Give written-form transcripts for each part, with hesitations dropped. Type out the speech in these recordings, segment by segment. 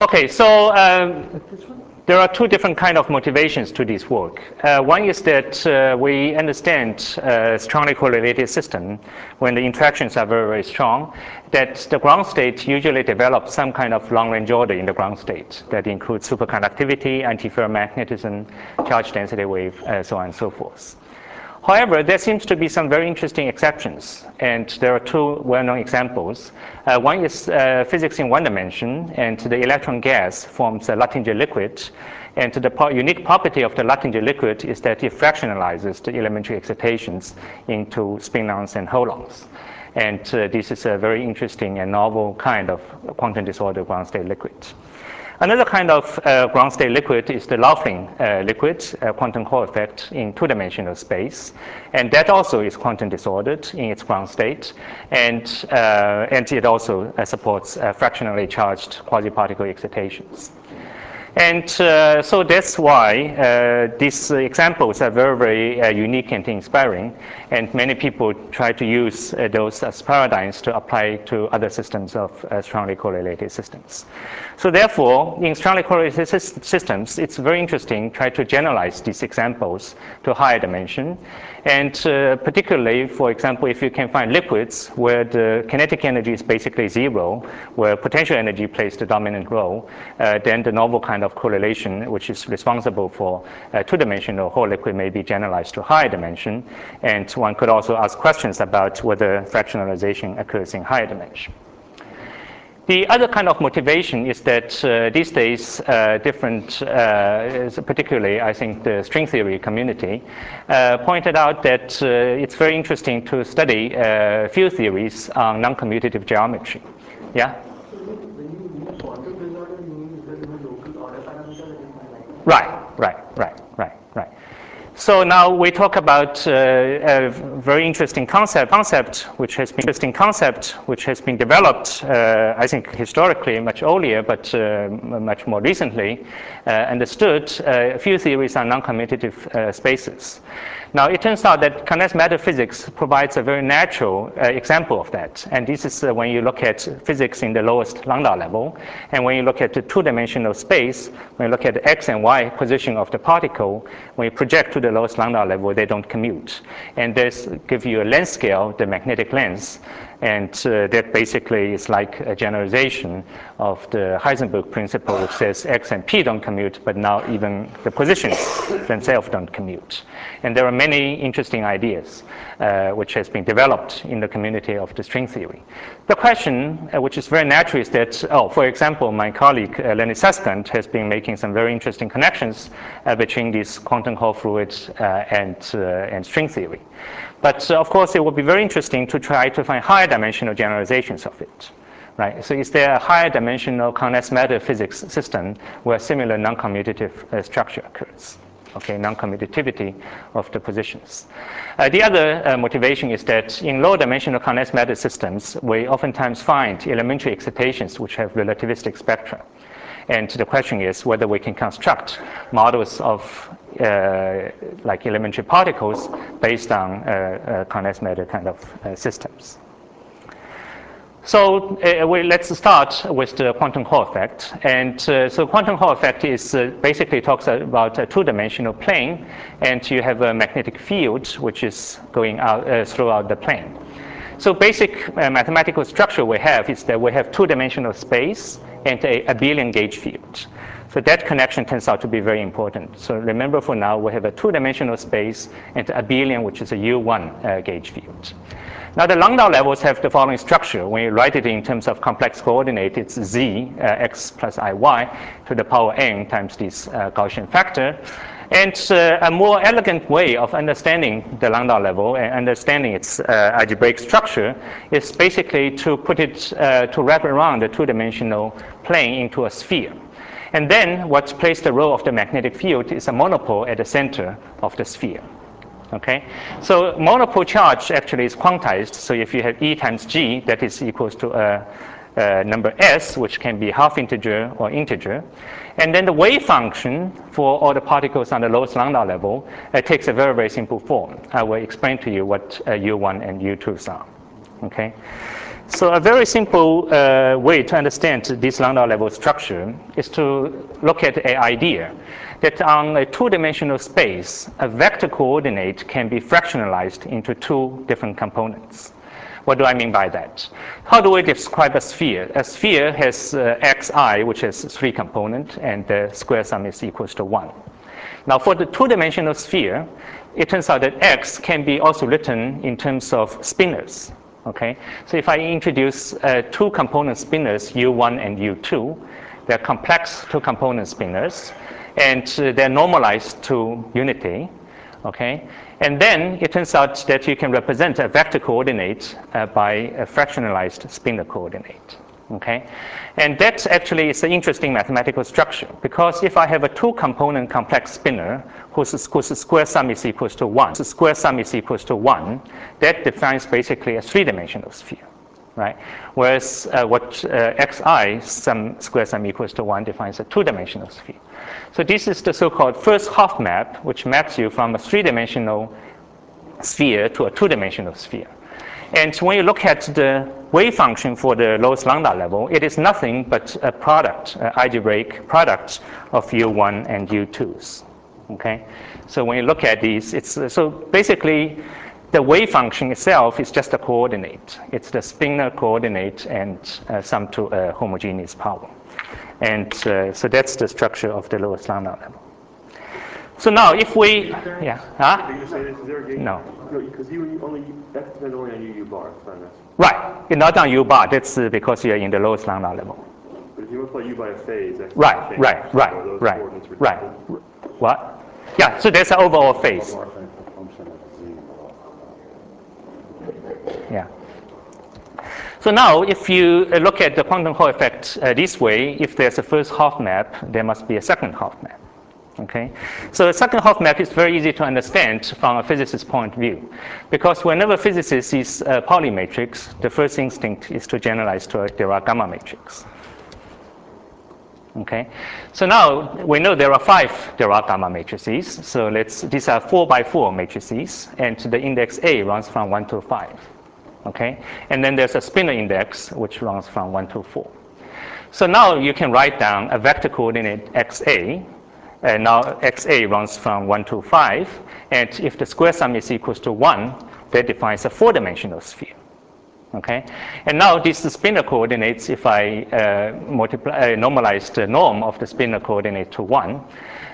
Okay, so there are two different kind of motivations to this work. One is that we understand strongly correlated system when the interactions are very, very strong, that the ground state usually develops some kind of long-range order in the ground state that includes superconductivity, antiferromagnetism, charge density wave, so on and so forth. However, there seems to be some very interesting exceptions, and there are two well-known examples. One is physics in one dimension, and the electron gas forms a Luttinger liquid, and the unique property of the Luttinger liquid is that it fractionalizes the elementary excitations into spin-ons and holons. And this is a very interesting and novel kind of quantum disorder ground state liquid. Another kind of ground state liquid is the Laughlin liquid, quantum Hall effect in two-dimensional space. And that also is quantum disordered in its ground state. And it also supports fractionally charged quasi-particle excitations. And so that's why these examples are very, very unique and inspiring. And many people try to use those as paradigms to apply to other systems of strongly correlated systems. So therefore, in strongly correlated systems, it's very interesting to try to generalize these examples to higher dimension. And particularly, for example, if you can find liquids where the kinetic energy is basically zero, where potential energy plays the dominant role, then the novel kind of correlation, which is responsible for two-dimensional Hall liquid, may be generalized to higher dimension. And one could also ask questions about whether fractionalization occurs in higher dimension. The other kind of motivation is that these days, particularly I think the string theory community, pointed out that it's very interesting to study field theories on non-commutative geometry. Yeah? Right. So now we talk about a very interesting concept which has been developed, I think historically much earlier, but much more recently understood. Field theories are non-commutative spaces. Now it turns out that condensed matter physics provides a very natural example of that, and this is when you look at physics in the lowest lambda level, and when you look at the two-dimensional space, when you look at the x and y position of the particle, when you project to the lowest lambda level, they don't commute. And this gives you a length scale, the magnetic length, and that basically is like a generalization of the Heisenberg principle, which says x and p don't commute, but now even the positions themselves don't commute. And there are many interesting ideas which has been developed in the community of the string theory. The question, which is very natural, is that, for example, my colleague Lenny Susskind has been making some very interesting connections between these quantum Hall fluids and string theory. But of course, it would be very interesting to try to find higher dimensional generalizations of it. Right? So is there a higher dimensional condensed matter physics system where similar non-commutative structure occurs? Okay, non-commutativity of the positions. The other motivation is that in low dimensional condensed matter systems, we oftentimes find elementary excitations which have relativistic spectra. And the question is whether we can construct models of like elementary particles based on condensed matter kind of systems. So let's start with the quantum Hall effect. And so quantum Hall effect is basically talks about a two-dimensional plane, and you have a magnetic field which is going out throughout the plane. So basic mathematical structure we have is that we have two-dimensional space and a abelian gauge field. So that connection turns out to be very important. So remember, for now, we have a two-dimensional space and abelian, which is a U1 gauge field. Now the lambda levels have the following structure. When you write it in terms of complex coordinate, it's z, x plus iy to the power n times this Gaussian factor. And a more elegant way of understanding the lambda level and understanding its algebraic structure is basically to put it, to wrap around the two-dimensional plane into a sphere. And then what plays the role of the magnetic field is a monopole at the center of the sphere. Okay, so monopole charge actually is quantized. So if you have E times G, that is equals to a number S, which can be half integer or integer. And then the wave function for all the particles on the lowest lambda level takes a very, very simple form. I will explain to you what U1 and U2s are. Okay, So a very simple way to understand this lambda level structure is to look at an idea that on a two-dimensional space, a vector coordinate can be fractionalized into two different components. What do I mean by that? How do we describe a sphere? A sphere has xi, which has three components, and the square sum is equals to 1. Now, for the two-dimensional sphere, it turns out that x can be also written in terms of spinors. Okay, so if I introduce two-component spinors, U1 and U2, they're complex two-component spinors, and they're normalized to unity. Okay, and then it turns out that you can represent a vector coordinate by a fractionalized spinor coordinate. Okay, and that actually is an interesting mathematical structure, because if I have a two-component complex spinor whose square sum is equals to 1, that defines basically a three-dimensional sphere, right? Whereas what xi square sum equals to 1 defines a two-dimensional sphere. So this is the so-called first half map, which maps you from a three-dimensional sphere to a two-dimensional sphere. And when you look at the wave function for the lowest lambda level, it is nothing but a product, algebraic product of U1 and U2s. Okay, so when you look at these, it's so basically the wave function itself is just a coordinate. It's the spinor coordinate and sum to a homogeneous power. And so that's the structure of the lowest lambda level. So now if we, yeah, huh? No. Because that depends only on U bar. Right, not on U bar. That's because you're in the lowest lambda level. But if you multiply U by a phase, that's right. What? Yeah, so there's an overall phase. Yeah. So now if you look at the quantum Hall effect this way, if there's a first half map, there must be a second half map. Okay, so the second half map is very easy to understand from a physicist's point of view, because whenever a physicist sees a Pauli matrix, the first instinct is to generalize to a Dirac gamma matrix. Okay, so now we know there are 5 Dirac gamma matrices. So these are 4 by 4 matrices, and the index A runs from 1 to 5. Okay, and then there's a spinor index which runs from 1 to 4. So now you can write down a vector coordinate XA. And now XA runs from 1 to 5, and if the square sum is equals to 1, that defines a 4-dimensional sphere. Okay, and now these spinor coordinates, if I normalize the norm of the spinor coordinate to 1,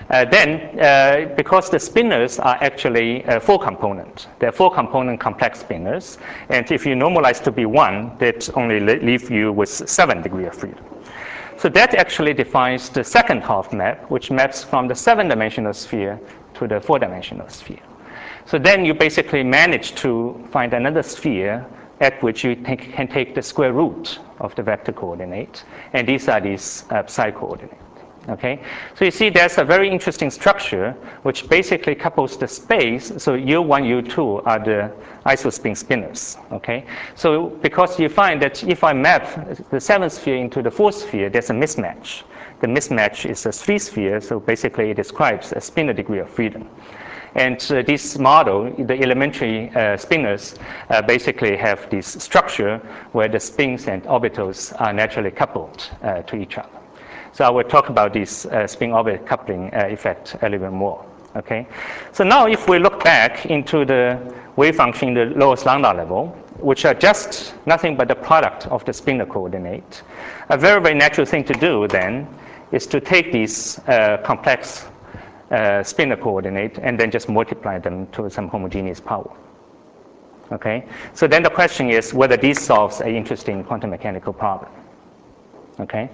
then because the spinors are actually 4-component, they're 4-component complex spinors, and if you normalize to be 1, that only leaves you with 7 degrees of freedom. So that actually defines the second half map, which maps from the 7-dimensional sphere to the 4-dimensional sphere. So then you basically manage to find another sphere at which you can take the square root of the vector coordinate, and these are these psi coordinates. Okay, so you see there's a very interesting structure which basically couples the space. So U1, U2 are the isospin spinors. Okay, so because you find that if I map the 7th sphere into the 4th sphere, there's a mismatch. The mismatch is a 3-sphere, so basically it describes a spinor degree of freedom. And this model, the elementary spinors, basically have this structure where the spins and orbitals are naturally coupled to each other. So I will talk about this spin-orbit coupling effect a little bit more. Okay. So now if we look back into the wave function in the lowest lambda level, which are just nothing but the product of the spinor coordinate, a very, very natural thing to do then is to take these complex spinor coordinate and then just multiply them to some homogeneous power. Okay. So then the question is whether this solves an interesting quantum mechanical problem. Okay.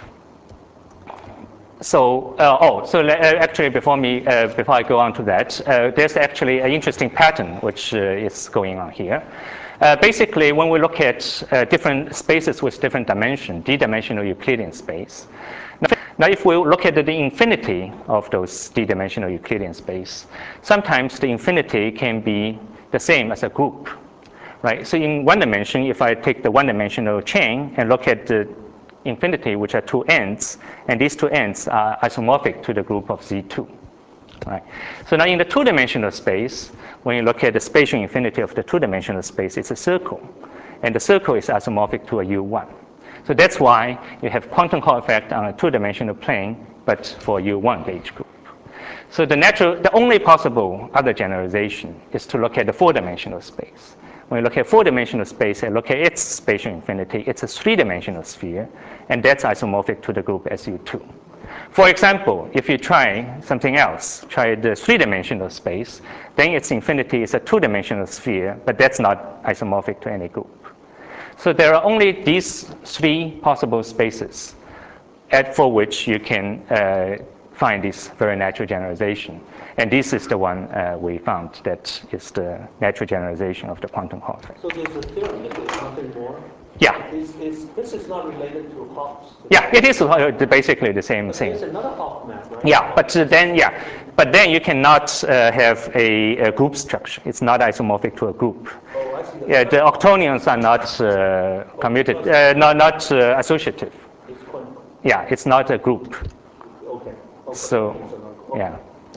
So, actually, before I go on to that, there's actually an interesting pattern which is going on here. Basically, when we look at different spaces with different dimension, d-dimensional Euclidean space. Now, if we look at the infinity of those d-dimensional Euclidean space, sometimes the infinity can be the same as a group, right? So in one dimension, if I take the one-dimensional chain and look at the infinity, which are 2 ends, and these 2 ends are isomorphic to the group of Z2. Right. So now in the 2-dimensional space, when you look at the spatial infinity of the 2-dimensional space, it's a circle. and the circle is isomorphic to a U1. So that's why you have quantum Hall effect on a two-dimensional plane, but for U1 gauge group. So the only possible other generalization is to look at the four-dimensional space. When you look at four-dimensional space and look at its spatial infinity, it's a three-dimensional sphere, and that's isomorphic to the group SU2. For example, if you try something else, try the three-dimensional space, then its infinity is a two-dimensional sphere, but that's not isomorphic to any group. So there are only these three possible spaces for which you can find this very natural generalization. And this is the one we found that is the natural generalization of the quantum Hall effect. So there's a theorem that there's nothing more? Yeah. This is not related to Hopf? Yeah, it is basically the same thing. There's another Hopf map, right? Yeah, but then you cannot have a group structure. It's not isomorphic to a group. Oh, I see. Yeah, the octonions are not commuted, not associative. It's quantum. Yeah, it's not a group. Okay. So, yeah.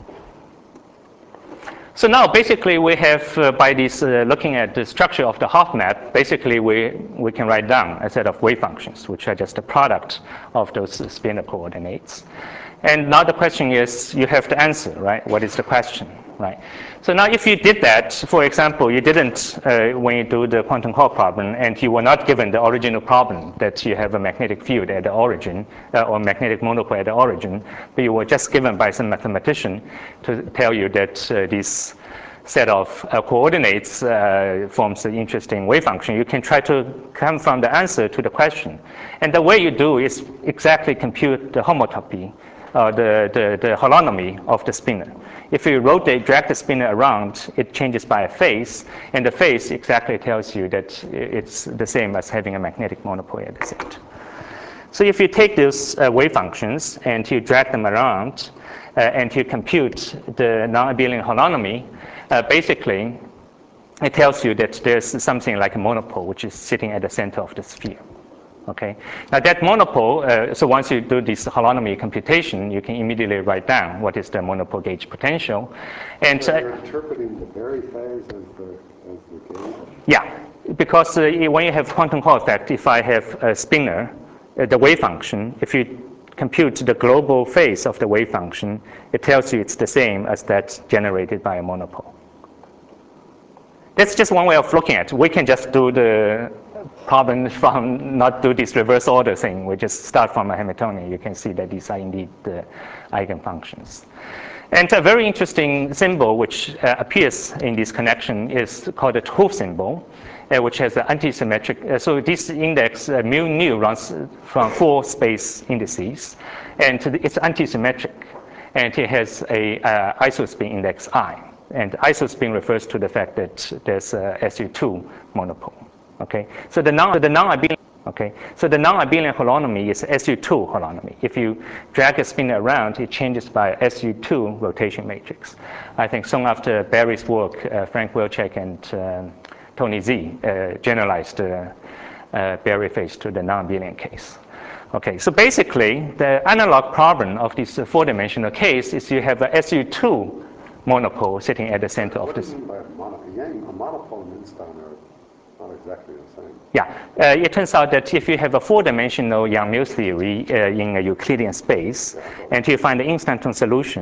So now basically we have, by this looking at the structure of the Hopf map, basically we can write down a set of wave functions, which are just a product of those spinor coordinates. And now the question is, you have to answer, right? What is the question, right? So now if you did that, for example, you didn't, when you do the quantum Hall problem, and you were not given the original problem that you have a magnetic field at the origin, or magnetic monopole at the origin, but you were just given by some mathematician to tell you that this set of coordinates forms an interesting wave function, you can try to come from the answer to the question. And the way you do is exactly compute the homotopy, the holonomy of the spinor. If you drag the spinor around, it changes by a phase, and the phase exactly tells you that it's the same as having a magnetic monopole at the center. So if you take those wave functions and you drag them around and you compute the non-abelian holonomy, basically it tells you that there's something like a monopole which is sitting at the center of the sphere. Okay. Now that monopole, so once you do this holonomy computation, you can immediately write down what is the monopole gauge potential. And so you're interpreting the Berry phase as the gauge? Yeah, because when you have quantum Hall effect, if I have a spinor, the wave function, if you compute the global phase of the wave function, it tells you it's the same as that generated by a monopole. That's just one way of looking at it. We can just do the problem from not do this reverse order thing. We just start from a Hamiltonian. You can see that these are indeed the eigenfunctions. And a very interesting symbol which appears in this connection is called the 't Hooft symbol, which has an antisymmetric. So this index mu nu runs from 4 space indices, and it's antisymmetric, and it has a isospin index I. And isospin refers to the fact that there's a SU2 monopole. Okay, so the non-abelian holonomy is SU2 holonomy. If you drag a spinor around, it changes by SU2 rotation matrix. I think soon after Berry's work, Frank Wilczek and Tony Z generalized the Berry phase to the non-abelian case. Okay, so basically the analog problem of this 4-dimensional case is you have a SU2 monopole sitting at the center of this. What do you mean by a monopole? A monopole and Einstein are not exactly the same. Yeah, it turns out that if you have a 4-dimensional Yang-Mills theory in a Euclidean space, and you find the instanton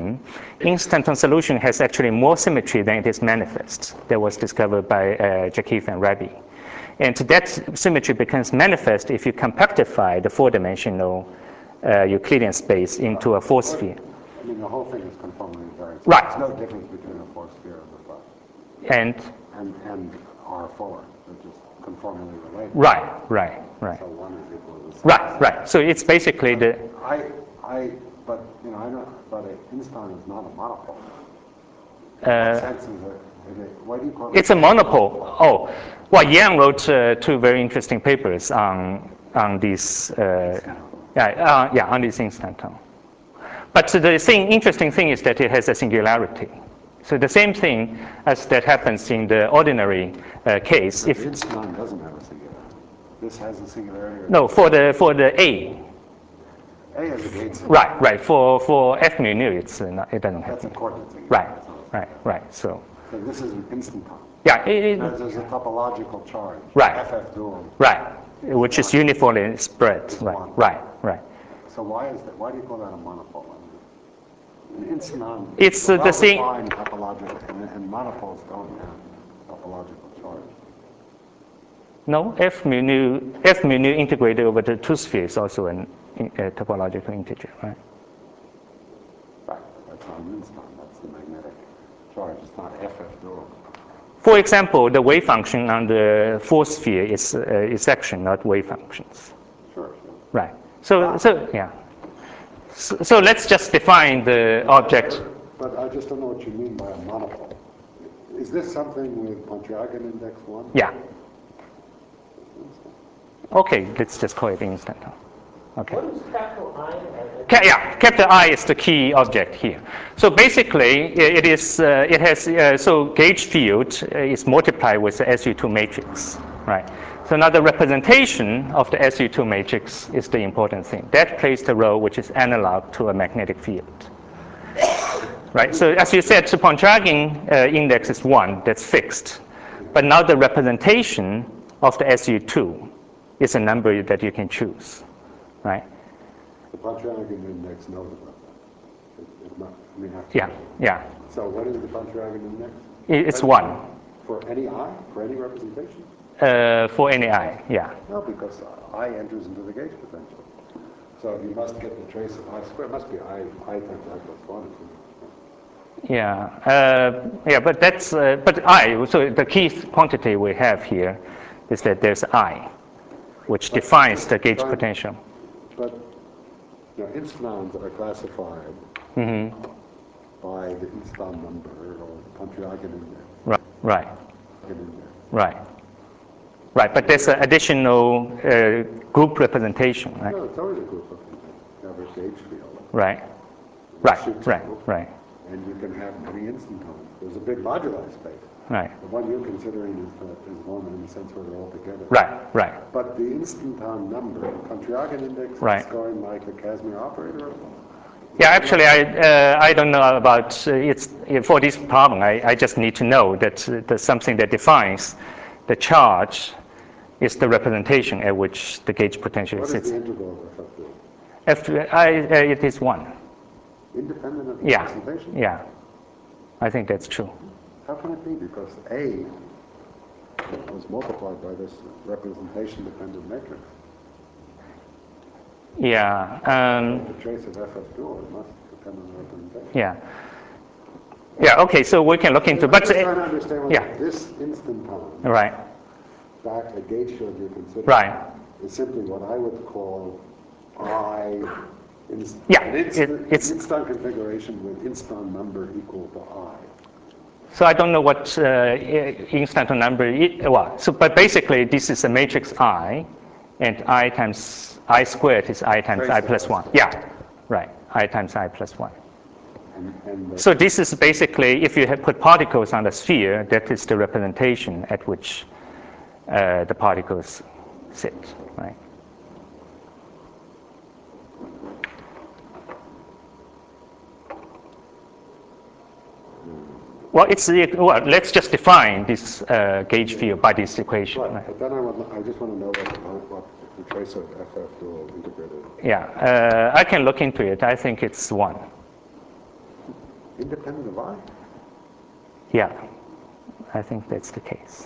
solution has actually more symmetry than it is manifest. That was discovered by Jakif and Rabi. And that symmetry becomes manifest if you compactify the 4-dimensional Euclidean space into a 4-sphere. I mean, the whole thing is conformally invariant. Right. There's no difference between a 4-sphere and R4. They're just conformally related. Right. So one is equal to the same. Right. So it's basically the. But you know, I know, but Einstein is not a monopole. Why do you call it? It's a monopole. Oh, well, Yang wrote 2 very interesting papers on this. On this instanton. But the interesting thing is that it has a singularity. So the same thing as that happens in the ordinary case. If Einstein doesn't have a singularity, this has a singularity. No, for the A. A is a gauge singularity. Right. For F mu nu, it doesn't have. That's a coordinate singularity. Right. So this is an instanton. Yeah, There's a topological charge. Right. FF dual. right, which is uniformly spread. It's Right, one. right, right. So why is that? Why do you call that a monopole? An instanton. It's the same. Well-defined topological, and monopoles don't have topological charge. No, F mu nu integrated over the two spheres is also a topological integer, right? Right. That's not an instanton. That's the magnetic charge. It's not FF dual. For example, the wave function on the fourth sphere is actually not wave functions. Sure. Right. So yeah. So let's just define the object. But I just don't know what you mean by a monopole. Is this something with Pontryagin index 1? Yeah. Okay, let's just call it instanton. Okay. What is capital I? Yeah, capital I is the key object here. So basically, it has so gauge field is multiplied with the SU2 matrix, right? So now the representation of the SU2 matrix is the important thing. That plays the role which is analog to a magnetic field, right? So as you said, the Pontryagin index is 1, that's fixed. But now the representation of the SU2 is a number that you can choose, right? The Pontryagin index knows about that. Yeah, yeah. So what is the Pontryagin index? It's 1 For any I? For any representation? for any I, yeah. No, because I enters into the gauge potential. So you must get the trace of I squared. It must be I times I plus 1. Yeah, but that's but I. So the key quantity we have here is that there's I, which defines the gauge potential. But instantons are classified by the instanton number or the Pontryagin index. Right, right, Index. right, right. But there's an additional group representation, right? No, it's always a group representation. You have a gauge field. Right, right, right, right, And you can have many instantons. There's a big moduli space. right, The one you're considering is one in the sense where they're all together. right, right. But the instanton number, the Pontryagin index, Right. is going like a Casimir operator. Yeah, actually, I don't know about it's for this problem. I just need to know that there's something that defines the charge is the representation at which the gauge potential What is sits. the integral of FF2? It is 1. Independent of the Yeah, representation? yeah. I think that's true. How can it be? Because A was multiplied by this representation-dependent matrix. Yeah. The trace of FF dual must depend on the representation. Yeah. Yeah. Okay. So we can look into. I'm But just trying to understand whether yeah. this instanton, Right. back the gauge field you're considering, Right. is simply what I would call Yeah, an it's instant configuration with instant number equal to I. So I don't know what instant number is. Well, so but basically this is a matrix I, and I times I squared is I times Trace I of plus I 1. squared. Yeah. Right. I times I plus 1. And So this is basically, if you have put particles on the sphere, that is the representation at which the particles sit, right? Well, let's just define this gauge field by this equation. right, Right? but then I just want to know what the trace of FF dual integrated. Yeah, I can look into it. I think it's 1. Independent of I? Yeah, I think that's the case.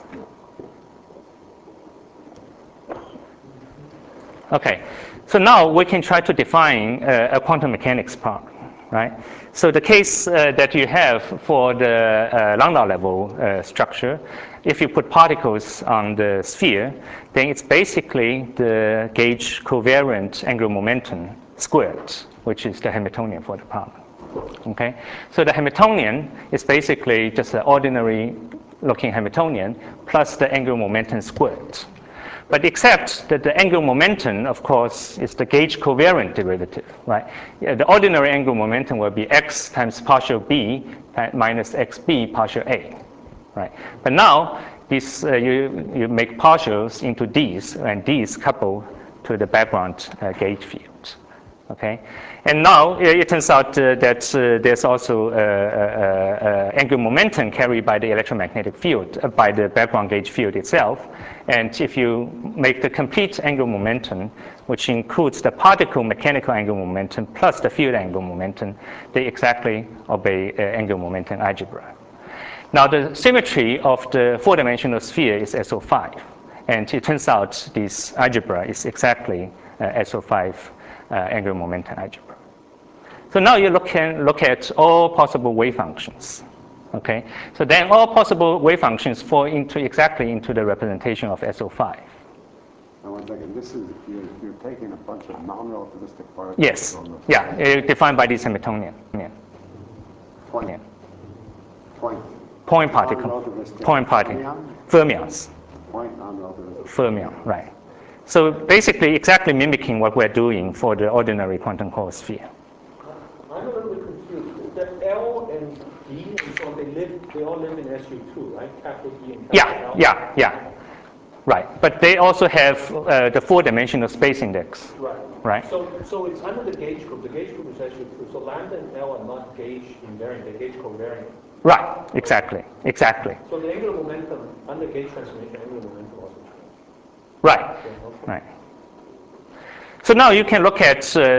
Okay, so now we can try to define a quantum mechanics problem, right? So the case that you have for the Landau level structure, if you put particles on the sphere, then it's basically the gauge covariant angular momentum squared, which is the Hamiltonian for the problem. Okay, so the Hamiltonian is basically just an ordinary looking Hamiltonian plus the angular momentum squared. But except that the angular momentum, of course, is the gauge covariant derivative, right? Yeah, the ordinary angular momentum will be x times partial b minus xb partial a, right? But now this you make partials into these, and these couple to the background gauge field. Okay, and now it turns out that there's also angular momentum carried by the electromagnetic field, by the background gauge field itself. And if you make the complete angular momentum, which includes the particle mechanical angular momentum plus the field angular momentum, they exactly obey angular momentum algebra. Now the symmetry of the four-dimensional sphere is SO5. And it turns out this algebra is exactly SO5 angular momentum algebra. So now you look at all possible wave functions. Okay, so then all possible wave functions fall exactly into the representation of SO5. Now, one second. This is you're taking a bunch of non-relativistic particles. Yes. Yeah. Defined by this Hamiltonian. Yeah. Point. Yeah. Point. Particle. Non-relativistic Point particle. fermion? Fermions. Point non-relativistic. Fermion. Right. So basically, exactly mimicking what we're doing for the ordinary quantum Hall sphere. I'm a little bit confused. The L and D and so on, they all live in SU2, right? Capital D and capital L. Yeah. Right. But they also have the four-dimensional space index. Right. So it's under the gauge group. The gauge group is SU2. So lambda and L are not gauge invariant. They're gauge covariant. Right. Exactly. So the angular momentum under gauge transformation, angular momentum also changes. Right. Right. So now you can look at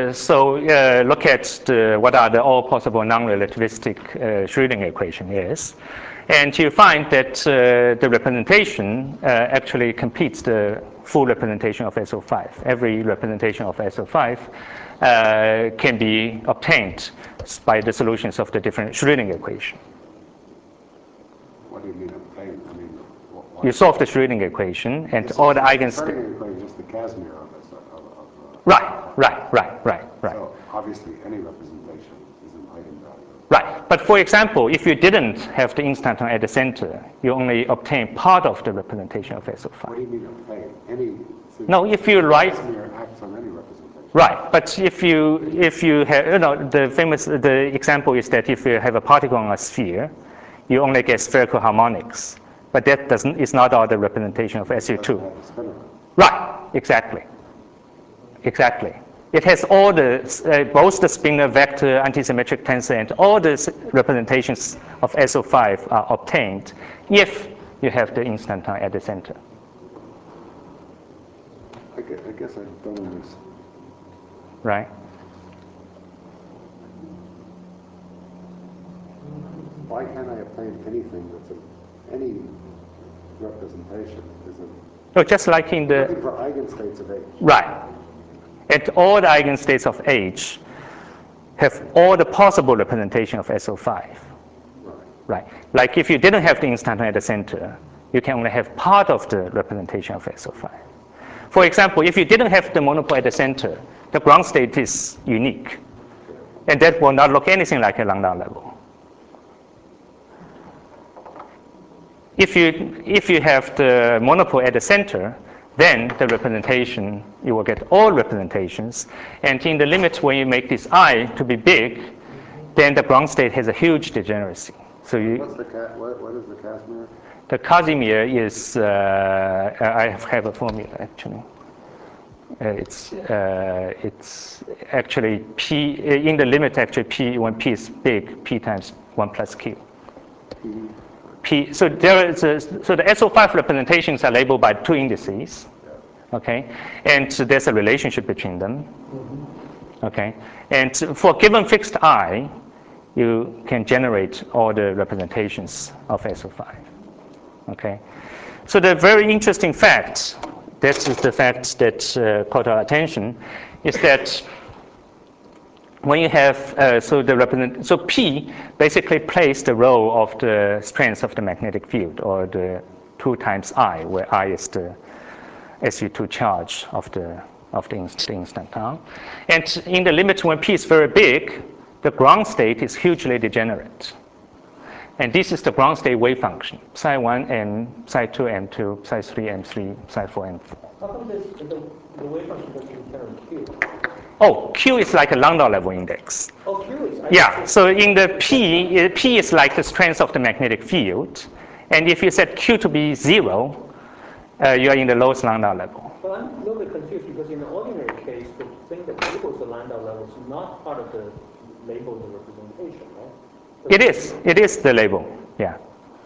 what are the all possible non-relativistic Schrödinger equation is, and you find that the representation actually completes the full representation of SO5. Every representation of SO5 can be obtained by the solutions of the different Schrödinger equation. What do you mean obtained? I mean, You solve the Schrödinger equation and all the eigenstates. Schrödinger equation is just the Casimir of this. Right. So obviously any representation is an eigenvalue. Right. But for example, if you didn't have the instanton at the center, you only obtain part of the representation of SO5. What do you mean obtain? No, if you write. Casimir acts on any representation. Right. But if you have, the example is that if you have a particle on a sphere, you only get spherical harmonics. But that is not all the representation of SU2. Right. Exactly. It has all both the spinor vector, antisymmetric tensor, and all the representations of SO5 are obtained if you have the instanton at the center. I guess I don't understand. Right. Why can't I obtain anything that's any representation? No, just like in the. Looking for eigenstates of H. Right. And all the eigenstates of H have all the possible representation of SO5. Right. Like if you didn't have the instanton at the center, you can only have part of the representation of SO5. For example, if you didn't have the monopole at the center, the ground state is unique. And that will not look anything like a Landau level. If you have the monopole at the center, then the representation, you will get all representations. And in the limit when you make this I to be big, then the ground state has a huge degeneracy. So what is the Casimir? The Casimir is, I have a formula actually. It's actually P, in the limit actually P, when P is big, P times 1 plus Q. P, so the SO5 representations are labeled by two indices, okay? And so there's a relationship between them, okay? And for given fixed I, you can generate all the representations of SO5, okay? So the very interesting fact, this is the fact that caught our attention, is that when you have, so P basically plays the role of the strength of the magnetic field, or the 2 times I, where I is the SU2 charge of the instanton. And in the limit when P is very big, the ground state is hugely degenerate. And this is the ground state wave function, psi1 m, psi2 m2, psi3 m3, psi4 m4. How come the wave function doesn't degenerate Q? Oh, Q is like a Landau level index. Oh, Q is. Yeah, so in the P is like the strength of the magnetic field. And if you set Q to be 0, You are in the lowest Landau level. But I'm a little bit confused because in the ordinary case, the thing that labels the Landau level is not part of the label, the representation, right? It is the label, yeah.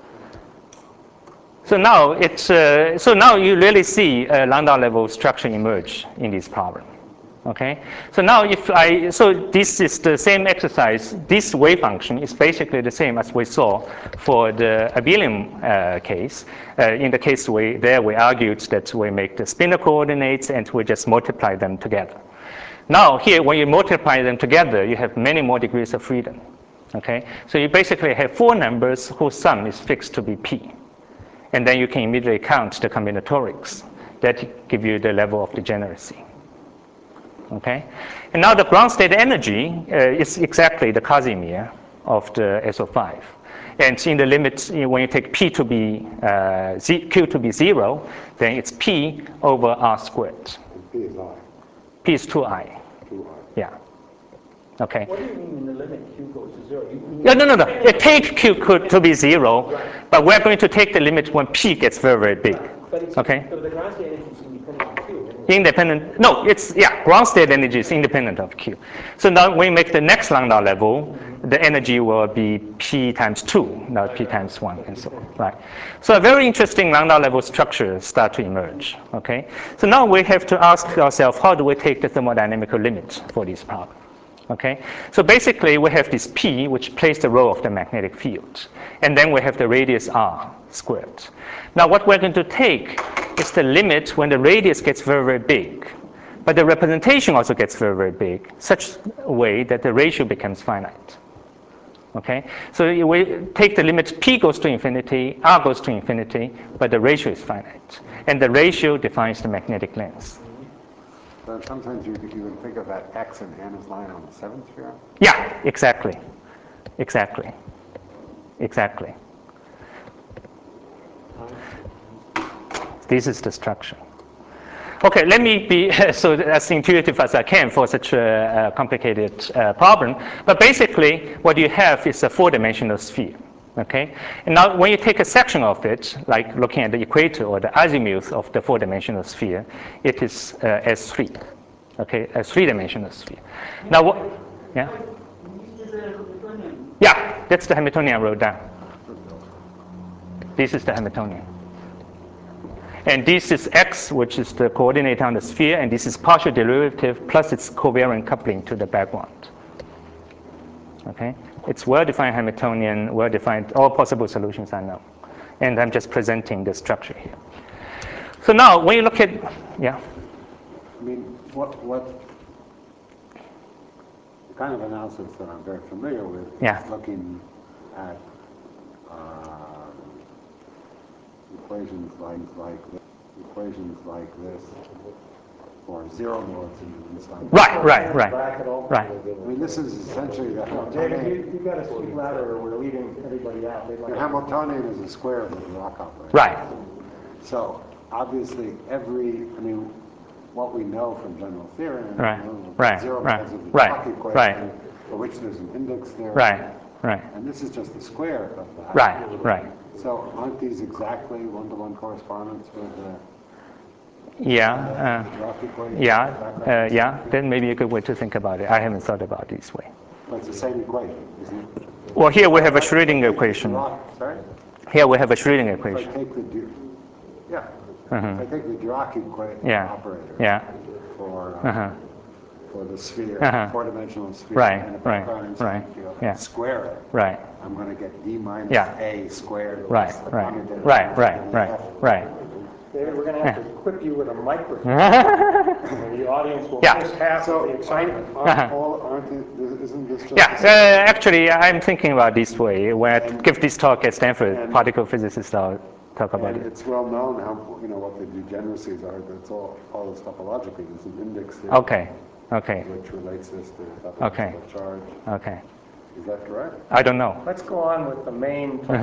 So now so now you really see a Landau level structure emerge in this problem. Okay, so now so this is the same exercise. This wave function is basically the same as we saw for the abelian case. In the case we argued that we make the spinor coordinates and we just multiply them together. Now here, when you multiply them together, you have many more degrees of freedom. Okay, so you basically have 4 numbers whose sum is fixed to be p. And then you can immediately count the combinatorics. That give you the level of degeneracy. Okay, and now the ground state energy is exactly the Casimir of the SO5. And in the limit, when you take p to be q to be 0, then it's p over r squared. P is I. P is 2i. 2I. Yeah. Okay. What do you mean in the limit q goes to 0? Yeah, no. You take q to be 0, but we're going to take the limit when p gets very, very big. But it's, okay. So the ground state energy is independent of q. Anyway. Independent, no, ground state energy is independent of q. So now when we make the next Landau level, the energy will be p times 2, not p times 1, and so on, right? So a very interesting Landau level structure start to emerge, okay? So now we have to ask ourselves, how do we take the thermodynamical limit for this problem? Okay, so basically we have this p, which plays the role of the magnetic field, and then we have the radius r squared. Now what we're going to take is the limit when the radius gets very, very big, but the representation also gets very, very big, such a way that the ratio becomes finite. Okay, so we take the limit p goes to infinity, r goes to infinity, but the ratio is finite, and the ratio defines the magnetic length. So sometimes you can think of that x and n as lying on the 7th sphere? Yeah, exactly. This is the structure. Okay, let me be so as intuitive as I can for such a complicated problem. But basically, what you have is a 4-dimensional sphere. Okay, and now when you take a section of it, like looking at the equator or the azimuth of the 4-dimensional sphere, it is S3. Okay, a 3-dimensional sphere. Now what? Yeah. Yeah, that's the Hamiltonian I wrote down. This is the Hamiltonian. And this is x, which is the coordinate on the sphere, and this is partial derivative plus its covariant coupling to the background. Okay, it's well-defined Hamiltonian, well-defined, all possible solutions are known. And I'm just presenting the structure here. So now, when you look at, yeah? I mean, what the kind of analysis that I'm very familiar with is looking at equations like this for 0 modes and stuff. Right. I mean, this is essentially the Hamiltonian. David, you've got to speak louder or we're leaving everybody out. The Hamiltonian is a square of the Dirac operator. Right. So obviously what we know from general theory, Right. 0 modes of the Dirac equation, for which there's an index there. Right. And this is just the square of that. Right. So aren't these exactly one-to-one correspondence with the Dirac equation? Then maybe a good way to think about it. I haven't thought about it this way. But it's the same equation, isn't it? Well, here we have a Schrödinger equation. Sorry? Here we have a Schrödinger If I equation. take if I take the Dirac equation operator for the sphere, 4-dimensional sphere, and a background incident field, square it, I'm going to get d minus a squared. Right. David, we're going to have to equip you with a microphone. And the audience will miss half of the excitement. Isn't this just actually, I'm thinking about this way. When I give this talk at Stanford, particle physicists talk about it. It's well known how what the degeneracies are. That's all this topologically. There's an index there. Okay. Which relates this to topological charge. Okay. Is that correct? I don't know. Let's go on with the main topic.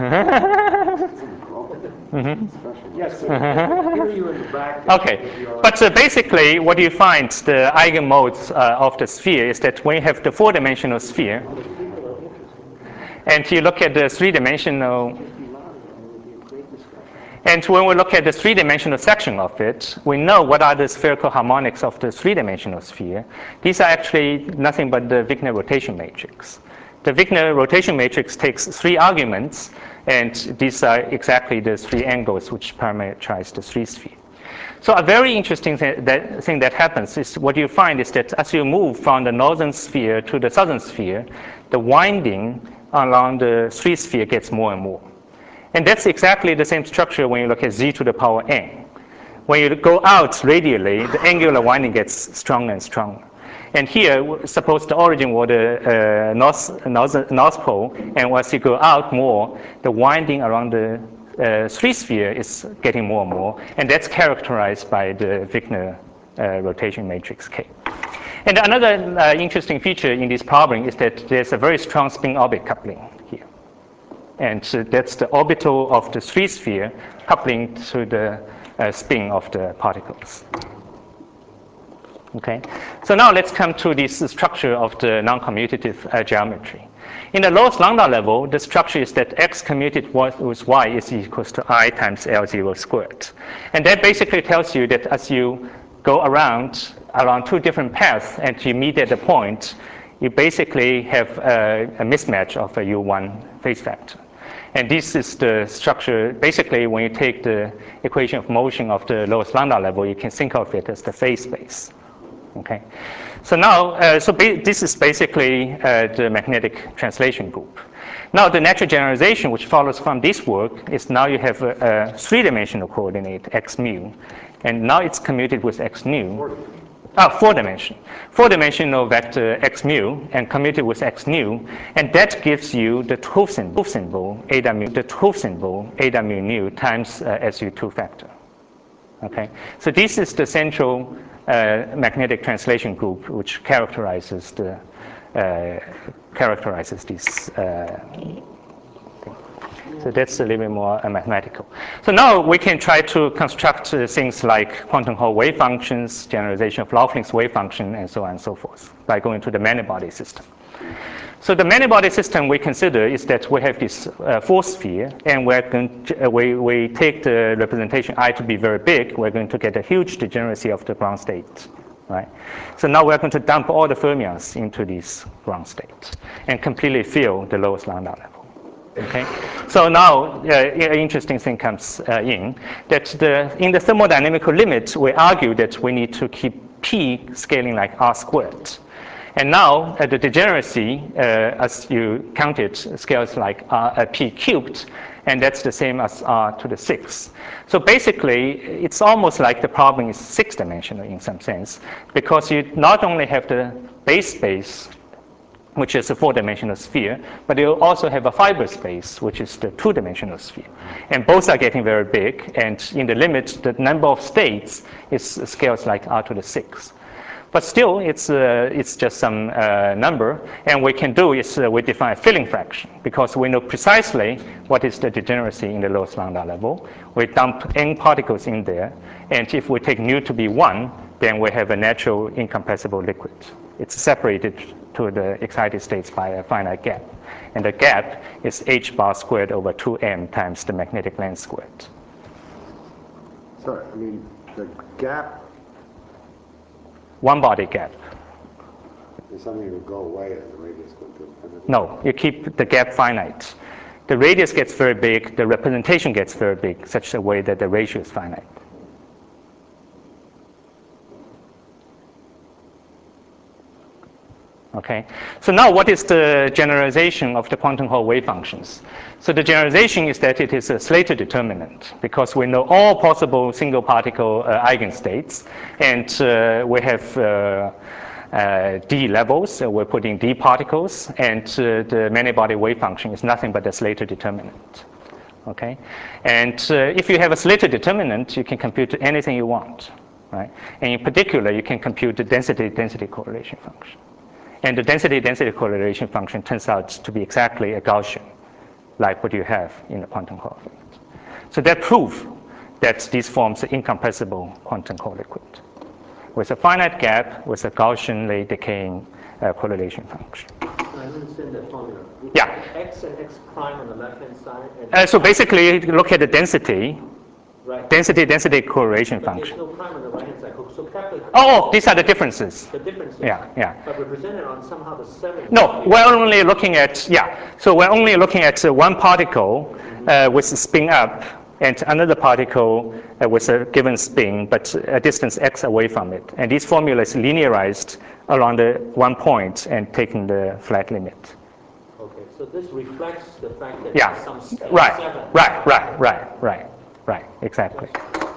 Yes, hear you in the back. Okay, but basically what you find the eigenmodes of the sphere is that when you have the 4-dimensional sphere and you look at the 3-dimensional, And when we look at the three-dimensional section of it, we know what are the spherical harmonics of the three-dimensional sphere. These are actually nothing but the Wigner rotation matrix. The Wigner rotation matrix takes three arguments, and these are exactly the three angles which parameterize the three-sphere. So a very interesting thing that happens is what you find is that as you move from the northern sphere to the southern sphere, the winding along the three-sphere gets more and more. And that's exactly the same structure when you look at z to the power n. When you go out radially, the angular winding gets stronger and stronger. And here, suppose the origin were the north pole, and as you go out more, the winding around the three-sphere is getting more and more, and that's characterized by the Wigner rotation matrix K. And another interesting feature in this problem is that there's a very strong spin-orbit coupling here. And that's the orbital of the three-sphere coupling to the spin of the particles. Okay, so now let's come to this structure of the non-commutative geometry. In the lowest lambda level, the structure is that x commutated with y is equals to I times L0 squared. And that basically tells you that as you go around two different paths and you meet at a point, you basically have a mismatch of a U1 phase factor. And this is the structure. Basically, when you take the equation of motion of the lowest lambda level, you can think of it as the phase space. Okay. So now, this is basically the magnetic translation group. Now, the natural generalization, which follows from this work, is now you have a three-dimensional coordinate, x mu, and now it's commuted with x nu. Four-dimensional vector x mu and commuted with x nu, and that gives you the 'Hoof symbol eta mu nu times SU2 factor. Okay, so this is the central magnetic translation group which characterizes this. So that's a little bit more mathematical. So now we can try to construct things like quantum Hall wave functions, generalization of Laughlin's wave function, and so on and so forth by going to the many-body system. So the many-body system we consider is that we have this fourth sphere, and we take the representation I to be very big. We're going to get a huge degeneracy of the ground state. Right? So now we're going to dump all the fermions into this ground state and completely fill the lowest lambda level. Okay, so now an interesting thing comes in that in the thermodynamical limit, we argue that we need to keep P scaling like R squared. And now the degeneracy, as you count it, scales like P cubed, and that's the same as R to the 6th. So basically, it's almost like the problem is 6-dimensional in some sense, because you not only have the base space, which is a 4-dimensional sphere, but you also have a fiber space, which is the 2-dimensional sphere. And both are getting very big, and in the limit, the number of states scales like R to the 6th. But still, it's just some number, and what we can do is we define a filling fraction, because we know precisely what is the degeneracy in the lowest lambda level. We dump n particles in there, and if we take nu to be 1, then we have a natural incompressible liquid. It's separated to the excited states by a finite gap. And the gap is h bar squared over 2m times the magnetic length squared. So, I mean, the gap... One-body gap. Is something that will go away as the radius goes to infinity? No, you keep the gap finite. The radius gets very big, the representation gets very big, such a way that the ratio is finite. Okay, so now what is the generalization of the quantum Hall wave functions? So the generalization is that it is a Slater determinant, because we know all possible single particle eigenstates, and we have d levels, so we're putting d particles, and the many-body wave function is nothing but a Slater determinant. Okay, and if you have a Slater determinant, you can compute anything you want, right? And in particular, you can compute the density-density correlation function. And the density-density correlation function turns out to be exactly a Gaussian, like what you have in the quantum Hall effect. So that proves that this forms an incompressible quantum Hall liquid with a finite gap with a Gaussianly decaying correlation function. I understand that formula. Yeah. X and x prime on the left-hand side. And so basically, you look at the density, Right. Density correlation function. There's no prime on the right-hand side. So Kepler. Oh, these are the differences. The differences. Yeah. But represented on somehow the 7. No, we're only looking at, so we're only looking at one particle with a spin up and another particle with a given spin, but a distance x away from it. And this formula is linearized around the one point and taking the flat limit. Okay, so this reflects the fact that Yeah, there's some right, 7. right, exactly.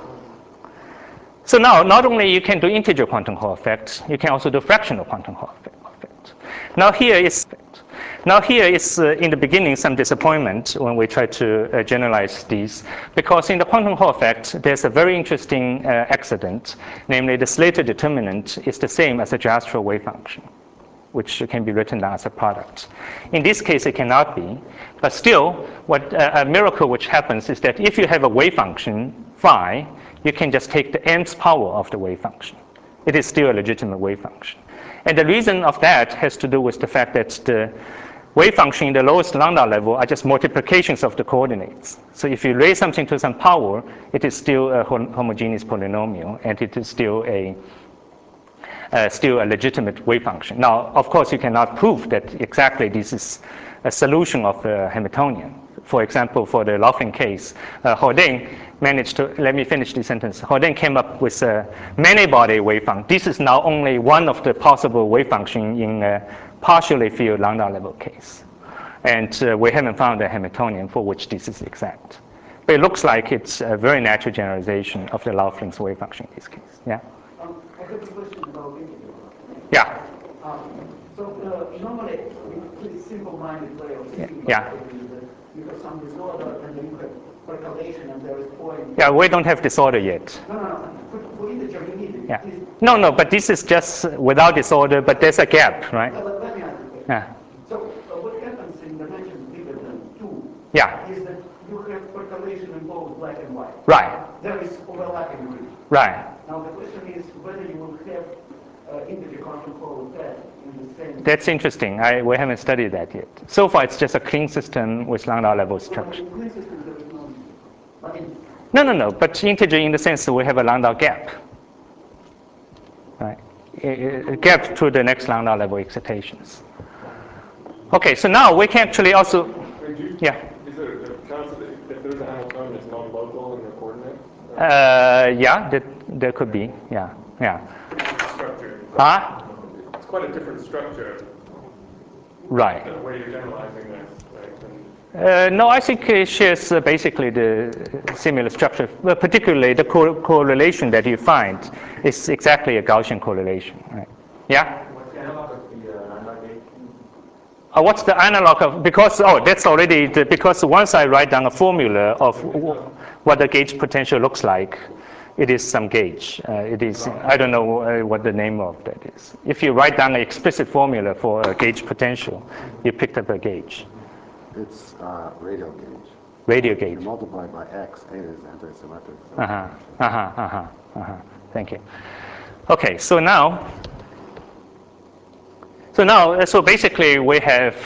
So now, not only you can do integer quantum Hall effect, you can also do fractional quantum Hall effect. Now here is in the beginning some disappointment when we try to generalize these, because in the quantum Hall effect, there's a very interesting accident, namely the Slater determinant is the same as the Jastrow wave function, which can be written down as a product. In this case, it cannot be, but still, what a miracle which happens is that if you have a wave function, phi, you can just take the nth power of the wave function. It is still a legitimate wave function. And the reason of that has to do with the fact that the wave function in the lowest lambda level are just multiplications of the coordinates. So if you raise something to some power, it is still a homogeneous polynomial, and it is still a legitimate wave function. Now, of course, you cannot prove that exactly this is a solution of the Hamiltonian. For example, for the Laughlin case, Jourdain managed to, let me finish this sentence. Jourdain came up with a many-body wave function. This is now only one of the possible wave function in a partially filled lambda level case. And we haven't found a Hamiltonian for which this is exact. But it looks like it's a very natural generalization of the Laughlin's wave function in this case. Yeah? I have a question about integer. Yeah. So normally, pretty simple-minded way of thinking Yeah. about it is that you have some disorder and then you have percolation and there is point. Yeah, we don't have disorder yet. No. For integer, you need it. Yeah. No, but this is just without disorder, but there's a gap, right? Let me ask you. Yeah. So what happens in dimensions bigger than 2 Yeah. is that you have percolation in both black and white. Right. There is overlapping region. Right. Now the question is whether you will have integer quantum Hall effect in the same. That's interesting. We haven't studied that yet. So far, it's just a clean system with lambda level structure. In clean system, there is no. I mean, No. But integer in the sense that we have a lambda gap. Right. A gap to the next lambda level excitations. Okay, so now we can actually also. Yeah. Is there a chance that if there's a Hamiltonian, it's non-local in the coordinate? Yeah, there could be. Yeah. Structure. Huh? It's quite a different structure. Right. The way you're generalizing this, right? No, I think it shares basically the similar structure, but particularly the correlation that you find is exactly a Gaussian correlation. Right? Yeah? What's the analog of the lambda gate? What's the analog of, because once I write down a formula of what the gauge potential looks like, it is some gauge. It is, I don't know what the name of that is. If you write down an explicit formula for a gauge potential, you picked up a gauge. It's radial gauge. Radio If gauge. you multiply by x, A is antisymmetric. Thank you. Okay, so basically we have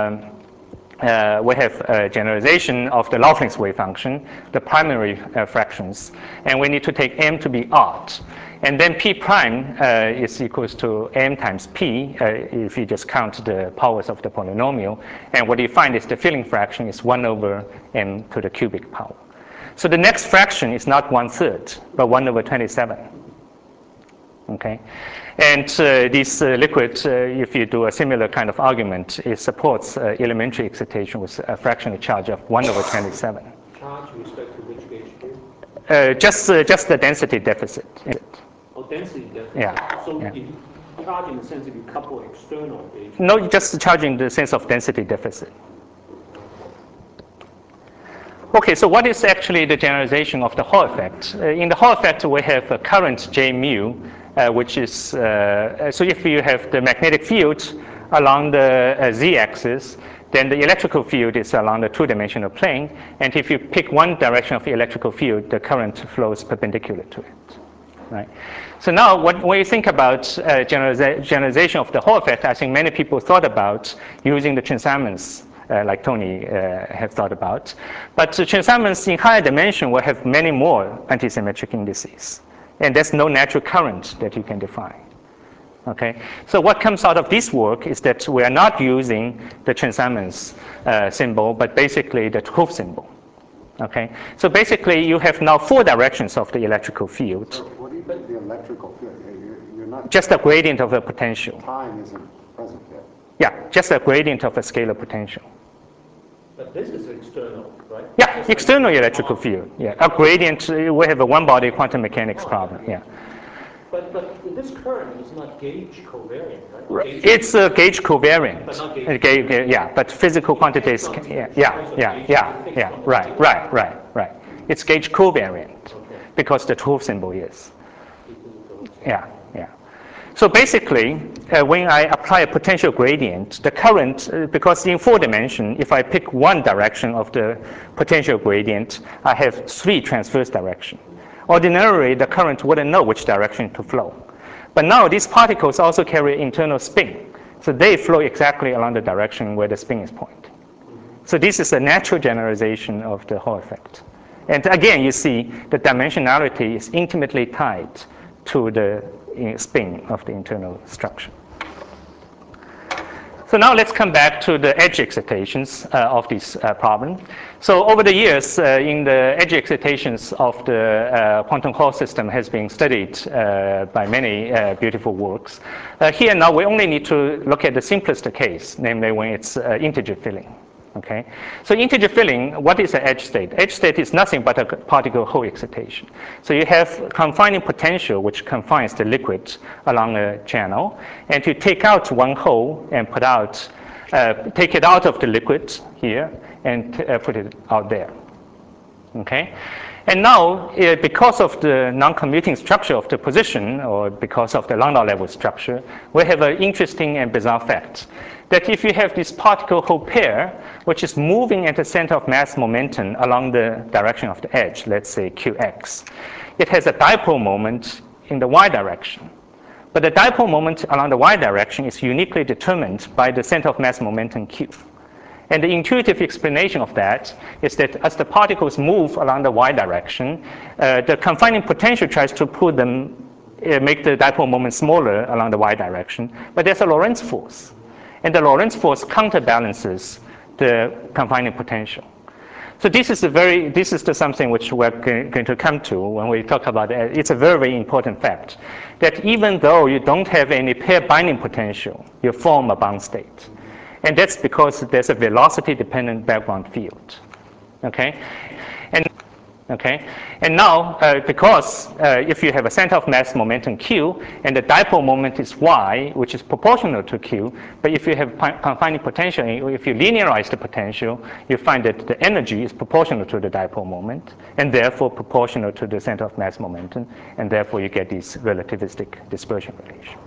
a generalization of the Laughlin's wave function, the primary fractions, and we need to take m to be odd. And then p prime is equals to m times p if you just count the powers of the polynomial. And what you find is the filling fraction is 1 over m to the cubic power. So the next fraction is not 1/3, but 1 over 27. Okay, and this liquid, if you do a similar kind of argument, it supports elementary excitation with a fractional charge of 1 over 27. Charge with respect to which gauge? Just the density deficit. Oh, density deficit. Yeah. So yeah. if you charge in the sense if you couple external gauge. No, just charging in the sense of density deficit. Okay, so what is actually the generalization of the Hall effect? In the Hall effect, we have a current J mu, which is, so if you have the magnetic field along the z-axis, then the electrical field is along the two-dimensional plane. And if you pick one direction of the electrical field, the current flows perpendicular to it. Right? So now when you think about generalization of the Hall effect, I think many people thought about using the Chern-Simons like Tony have thought about. But transaminase in higher dimension will have many more antisymmetric indices. And there's no natural current that you can define. Okay, so what comes out of this work is that we are not using the transaminase symbol, but basically the 't Hooft symbol. Okay, so basically you have now 4 directions of the electrical field. So what do you mean the electrical field? You're not just a gradient of a potential. Time isn't present yet. Yeah, just a gradient of a scalar potential. But this is external, right? Yeah, external electrical field. Yeah, a gradient. We have a one-body quantum mechanics problem. Yeah. But this current is not gauge covariant, right? It's a gauge covariant. But not gauge. Yeah, but physical quantities. Right. It's gauge covariant because the 't Hooft symbol is. Yeah. So basically, when I apply a potential gradient, the current, because in 4 dimension, if I pick one direction of the potential gradient, I have 3 transverse directions. Ordinarily, the current wouldn't know which direction to flow. But now these particles also carry internal spin. So they flow exactly along the direction where the spin is pointing. So this is a natural generalization of the Hall effect. And again, you see the dimensionality is intimately tied to the spin of the internal structure. So now let's come back to the edge excitations of this problem. So over the years, in the edge excitations of the quantum Hall system has been studied by many beautiful works. Here now we only need to look at the simplest case, namely when it's integer filling. Okay, so integer filling, what is an edge state? Edge state is nothing but a particle Hall excitation. So you have confining potential, which confines the liquid along a channel, and you take out one hole and put out, take it out of the liquid here and put it out there. Okay, and now because of the non-commuting structure of the position, or because of the Landau level structure, we have an interesting and bizarre fact that if you have this particle Hall pair, which is moving at the center of mass momentum along the direction of the edge, let's say qx, it has a dipole moment in the y direction. But the dipole moment along the y direction is uniquely determined by the center of mass momentum q. And the intuitive explanation of that is that as the particles move along the y direction, the confining potential tries to pull them, make the dipole moment smaller along the y direction, but there's a Lorentz force. And the Lorentz force counterbalances the confining potential. So this is something which we're going to come to when we talk about it. It's a very, very important fact that even though you don't have any pair binding potential, you form a bound state. And that's because there's a velocity-dependent background field. Okay? And now, because if you have a center of mass momentum q, and the dipole moment is y, which is proportional to q, but if you have confining potential, if you linearize the potential, you find that the energy is proportional to the dipole moment, and therefore proportional to the center of mass momentum, and therefore you get this relativistic dispersion relation.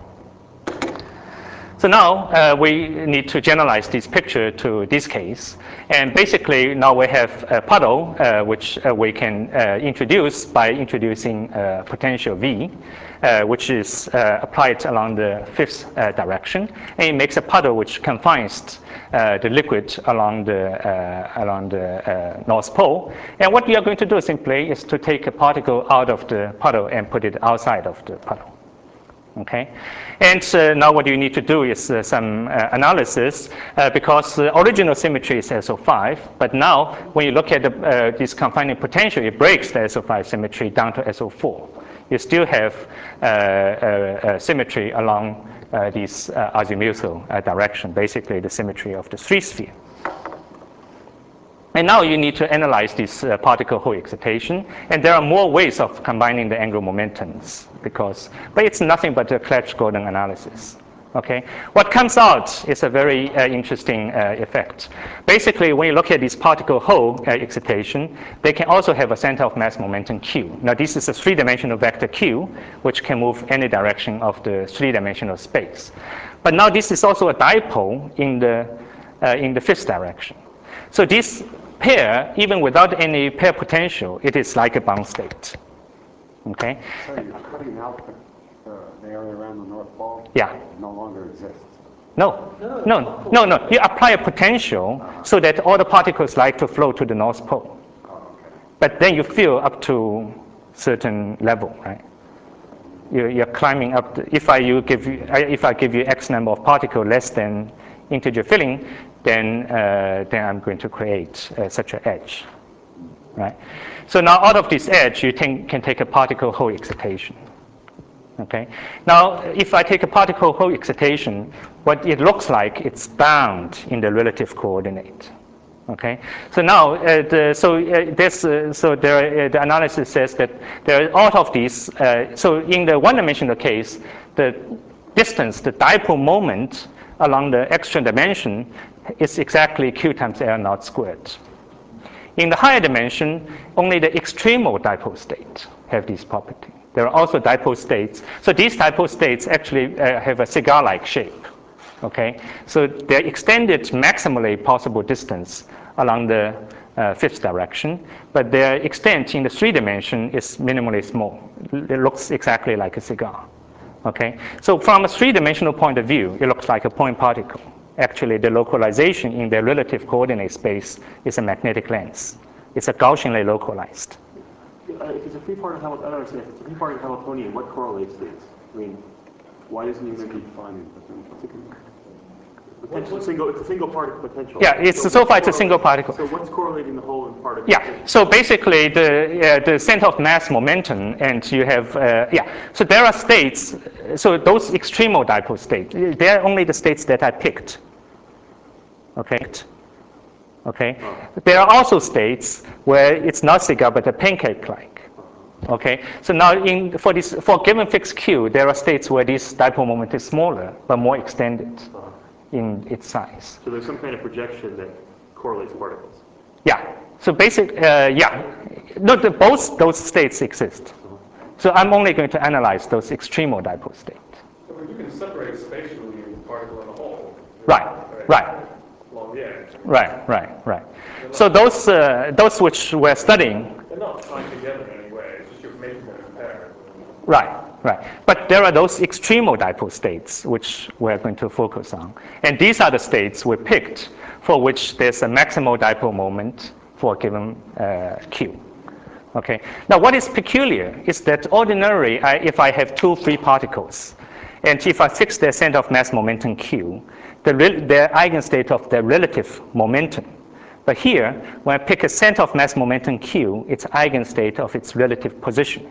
So now we need to generalize this picture to this case. And basically now we have a puddle which we can introduce by introducing potential V, which is applied along the 5th direction. And it makes a puddle which confines the liquid along the North Pole. And what we are going to do simply is to take a particle out of the puddle and put it outside of the puddle. Okay, and now what you need to do is some analysis because the original symmetry is SO5, but now when you look at this confining potential, it breaks the SO5 symmetry down to SO4. You still have symmetry along this azimuthal direction, basically the symmetry of the 3-sphere. And now you need to analyze this particle Hall excitation, and there are more ways of combining the angular momentums, but it's nothing but a Clebsch-Gordan analysis. Okay, what comes out is a very interesting effect. Basically, when you look at this particle Hall excitation, they can also have a center of mass momentum q. Now, this is a 3-dimensional vector q, which can move any direction of the 3-dimensional space. But now this is also a dipole in the 5th direction. So this pair, even without any pair potential, it is like a bound state. Okay? So you're cutting out the area around the North Pole? Yeah. It no longer exists. No. You apply a potential so that all the particles like to flow to the North Pole. But then you fill up to certain level, right? You're climbing up. If I give you X number of particles less than integer filling, then I'm going to create such an edge, right? So now out of this edge, you can take a particle Hall excitation. Okay. Now, if I take a particle Hall excitation, what it looks like, it's bound in the relative coordinate. Okay. So now, the analysis says that out of these. So in the one-dimensional case, the distance, the dipole moment along the extra dimension, is exactly q times L naught squared. In the higher dimension, only the extremal dipole state have this property. There are also dipole states. So these dipole states actually have a cigar-like shape. Okay, so they're extended maximally possible distance along the fifth direction, but their extent in the 3 dimension is minimally small. It looks exactly like a cigar. Okay, so from a 3-dimensional point of view, it looks like a point particle. Actually, the localization in the relative coordinate space is a magnetic lens. It's a Gaussianly localized. If it's a free particle, I don't understand. If it's a free particle Hamiltonian, what correlates these? I mean, why doesn't it keep defining potential? It's a single particle potential. Yeah, so far it's a single particle. So what's correlating the whole particle? Yeah, so basically the center of mass momentum, and you have, so there are states, so those extremal dipole states, they're only the states that I picked. Okay. There are also states where it's not cigar but a pancake-like. Okay, so now for given fixed Q, there are states where this dipole moment is smaller but more extended in its size. So there's some kind of projection that correlates particles. Yeah. So both those states exist. So I'm only going to analyze those extremal dipole states. So you can separate spatially the particle and the whole. Right. Along the edge. Right. So those which we're studying. They're not tied together in any way. It's just you're making them compare. Right. But there are those extremal dipole states which we're going to focus on. And these are the states we picked for which there's a maximal dipole moment for a given Q. Okay. Now what is peculiar is that ordinarily, if I have 2 free particles, and if I fix their center of mass momentum Q, the eigenstate of their relative momentum. But here, when I pick a center of mass momentum Q, it's eigenstate of its relative position.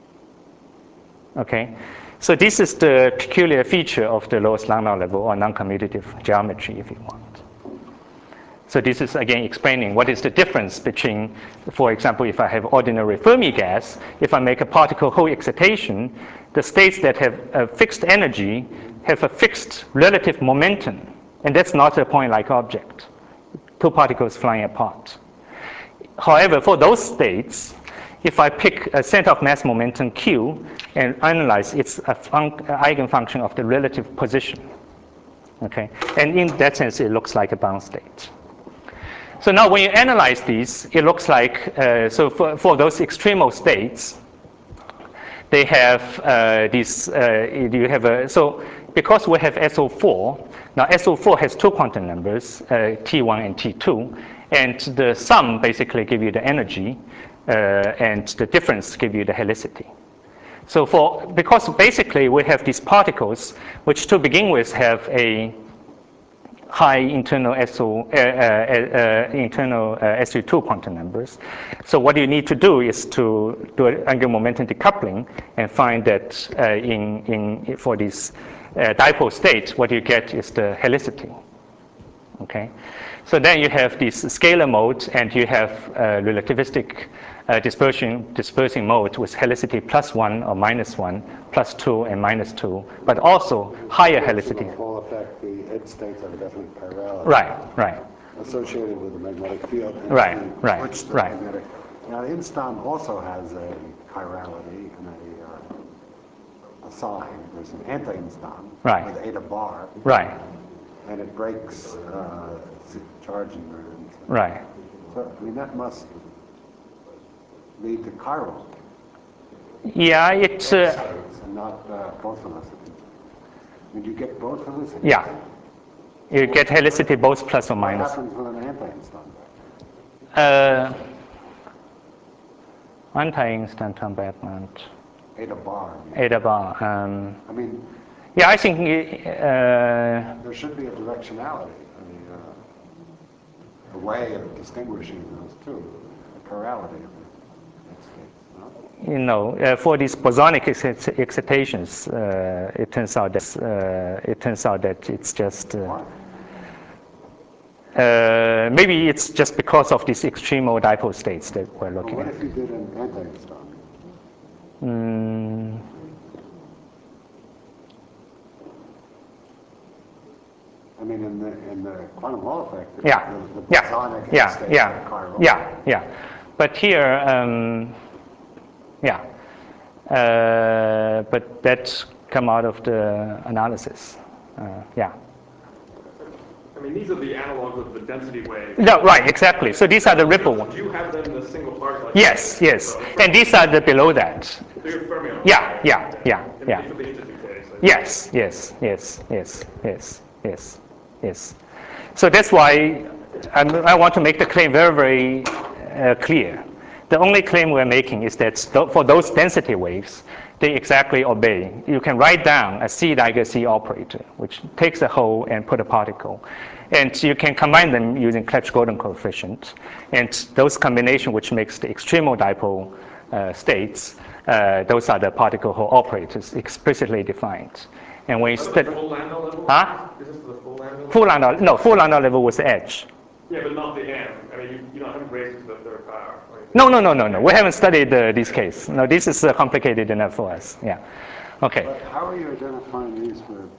Okay, so this is the peculiar feature of the lowest Landau level or non-commutative geometry, if you want. So this is again explaining what is the difference between, for example, if I have ordinary Fermi gas, if I make a particle Hall excitation, the states that have a fixed energy have a fixed relative momentum, and that's not a point-like object. 2 particles flying apart. However, for those states, if I pick a center of mass momentum Q and analyze its eigenfunction of the relative position, okay, and in that sense, it looks like a bound state. So now, when you analyze these, it looks like so for those extremal states, they have you have so because we have SO4. Now SO4 has 2 quantum numbers, T1 and T2, and the sum basically give you the energy. And the difference give you the helicity. So because basically we have these particles which to begin with have a high internal SU2 quantum numbers. So what you need to do is to do an angular momentum decoupling and find that for this dipole state, what you get is the helicity. Okay, so then you have this scalar mode, and you have relativistic dispersing mode with helicity +1 or -1, +2 and -2, but also higher helicity. Hall effect, the edge states have a definite chirality. Right. Associated with the magnetic field. Right. Magnetic. Now, the instant also has a chirality and a sign. There's an anti-instant with eta bar. Right. And it breaks charge invariance. Right. So, I mean, that must lead to chiral. Yeah, it's not both velocities. I mean, do you get both velocities? You get helicity both plus or minus. What happens with an anti-instant? Anti-instant combatment. Eta bar. Eta bar. I mean, yeah, I think there should be a directionality. I mean, a way of distinguishing those two, a chirality of the states. No? You know, for these bosonic excitations, it turns out that it's just. Maybe it's just because of these extremal dipole states that we're looking at. What at. if you did an anti-instant? I mean, in the quantum Hall effect, the bosonic states are chiral. Yeah. But here, but that come out of the analysis. I mean, these are the analogs of the density wave. No, right, exactly. So these are the ripple ones. Do you have them in the single particle? Yes. And these are the below that. So you're fermion. Yeah. These are the interesting case. Yes. So that's why I want to make the claim very, very clear. The only claim we're making is that for those density waves, they exactly obey. You can write down a C-Daiger-C operator, which takes a hole and put a particle. And you can combine them using Clebsch-Gordan coefficient. And those combination which makes the extremal dipole states, those are the particle hole operators explicitly defined. And when you study, full Landau level? Huh? Is this the full Landau level? Full Landau, no, full Landau level was the edge. Yeah, but not the M. I mean, you don't have raised it to the third power. No. We haven't studied this case. No, this is complicated enough for us. Yeah. Okay. But how are you identifying these with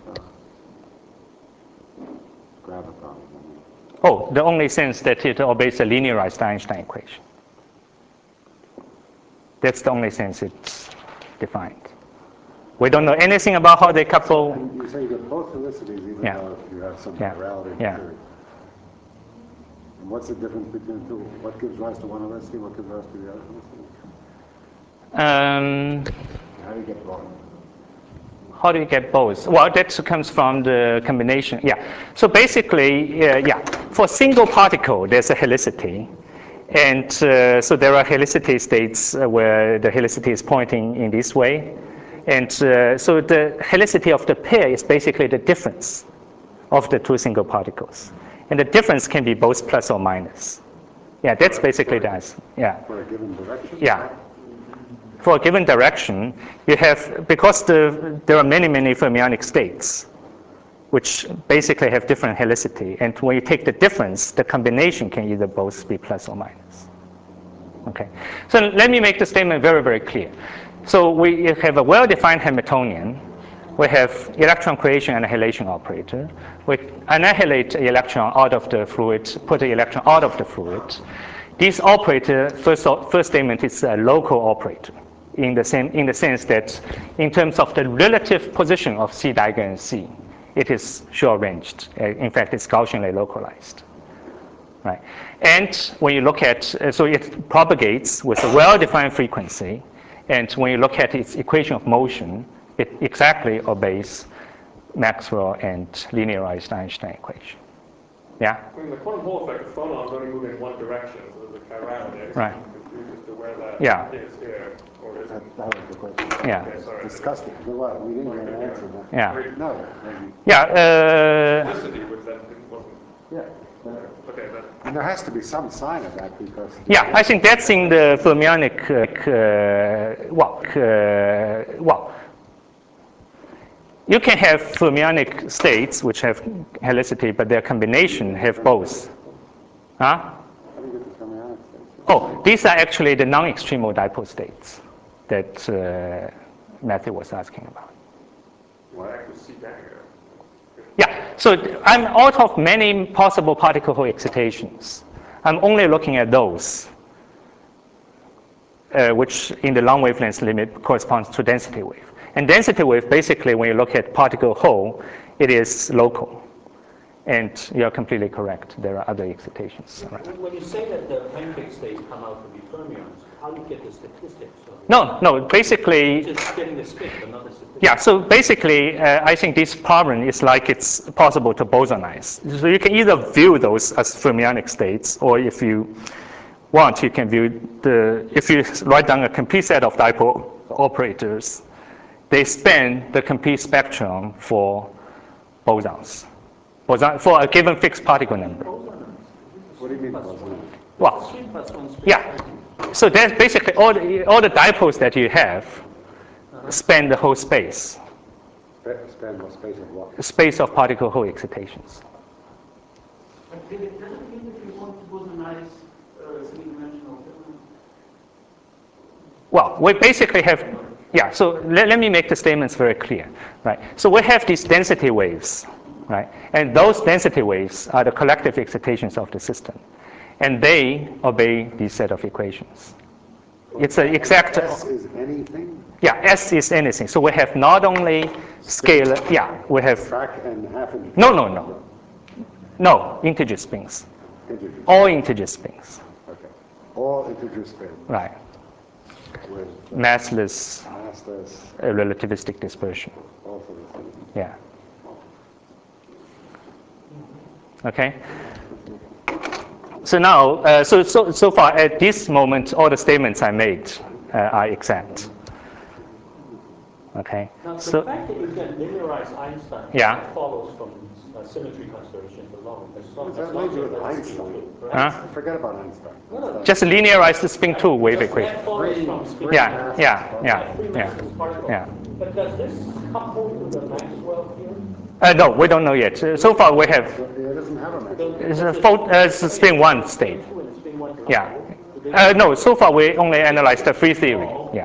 graviton? Oh, the only sense that it obeys a linearized Einstein equation. That's the only sense it's defined. We don't know anything about how they couple. And you say you get both felicities even though you have some chirality theory. And what's the difference between the two? What gives rise to one helicity? What gives rise to the other helicity? How do you get both? How do you get both? Well, that comes from the combination. Yeah. So basically, for single particle, there's a helicity. And so there are helicity states where the helicity is pointing in this way. And so the helicity of the pair is basically the difference of the two single particles. And the difference can be both plus or minus. Yeah, that's basically the answer. Yeah. For a given direction? Yeah. For a given direction, you have, because there are many fermionic states, which basically have different helicity. And when you take the difference, the combination can either both be plus or minus. Okay. So let me make the statement very, very clear. So we have a well-defined Hamiltonian. We have electron creation and annihilation operator. We annihilate an electron out of the fluid, put the electron out of the fluid. This operator, first statement, is a local operator in the sense that in terms of the relative position of C-Daiger and C, it is short-ranged. In fact, it's Gaussianly localized. Right? And when you look at, so it propagates with a well-defined frequency. And when you look at its equation of motion, it exactly obeys Maxwell and linearized Einstein equation. Yeah? I mean, the quantum Hall effect, the phonons only move in one direction, so there's a chirality. Right. I'm confused as to where that is here, or is it? That was the question. Yeah. Okay, sorry. Discussed it. We didn't get an answer. Yeah. No. Yeah. Felicity, which then wasn't. Yeah. Okay, and there has to be some sign of that because. Yeah, I think that's in the fermionic. You can have fermionic states which have helicity, but their combination have both. Huh? Oh, these are actually the non-extremal dipole states that Matthew was asking about. Yeah, so I'm out of many possible particle hole excitations. I'm only looking at those, which in the long wavelength limit corresponds to density wave. And density wave, basically, when you look at particle hole, it is local. And you're completely correct. There are other excitations. When you say that the pancake states come out to be fermions, how do you get the statistics? No, basically, Just getting the spin, but not the statistics. yeah, so basically, I think this problem is like it's possible to bosonize. So you can either view those as fermionic states, or if you want, you can view if you write down a complete set of dipole operators, they span the complete spectrum for bosons, for a given fixed particle number. What do you mean boson? Well, yeah. So there's basically all the dipoles that you have span the whole space. Span what space of what? Space of particle hole excitations. But does it mean that you want to bosonize three-dimensional filaments? Well, we basically have, yeah, so let me make the statements very clear, right? So we have these density waves, right? And those density waves are the collective excitations of the system. And they obey this set of equations. It's an exact... S is anything? Yeah, S is anything. So we have not only scalar, yeah, we have... Track and half integer? No. No, integer spins. Integer. All integer spins. Okay. All integer spin. Right. With Massless massless, relativistic dispersion. also the same. Yeah. Okay. So now, so far at this moment, all the statements I made are exact. Okay. Now, the So fact that you can linearize Einstein Yeah. follows from symmetry considerations alone. That leaves you with Einstein. Huh? Forget about Einstein. No. just linearize the spin 2 wave Just equation. that follows from spin Yeah. free massless particles. Yeah. But does this couple to the Maxwell theorem? No, we don't know yet. So far we have It doesn't have a maximum. it's a spin 1 state. Yeah. No, so far we only analyzed the free theory. Yeah.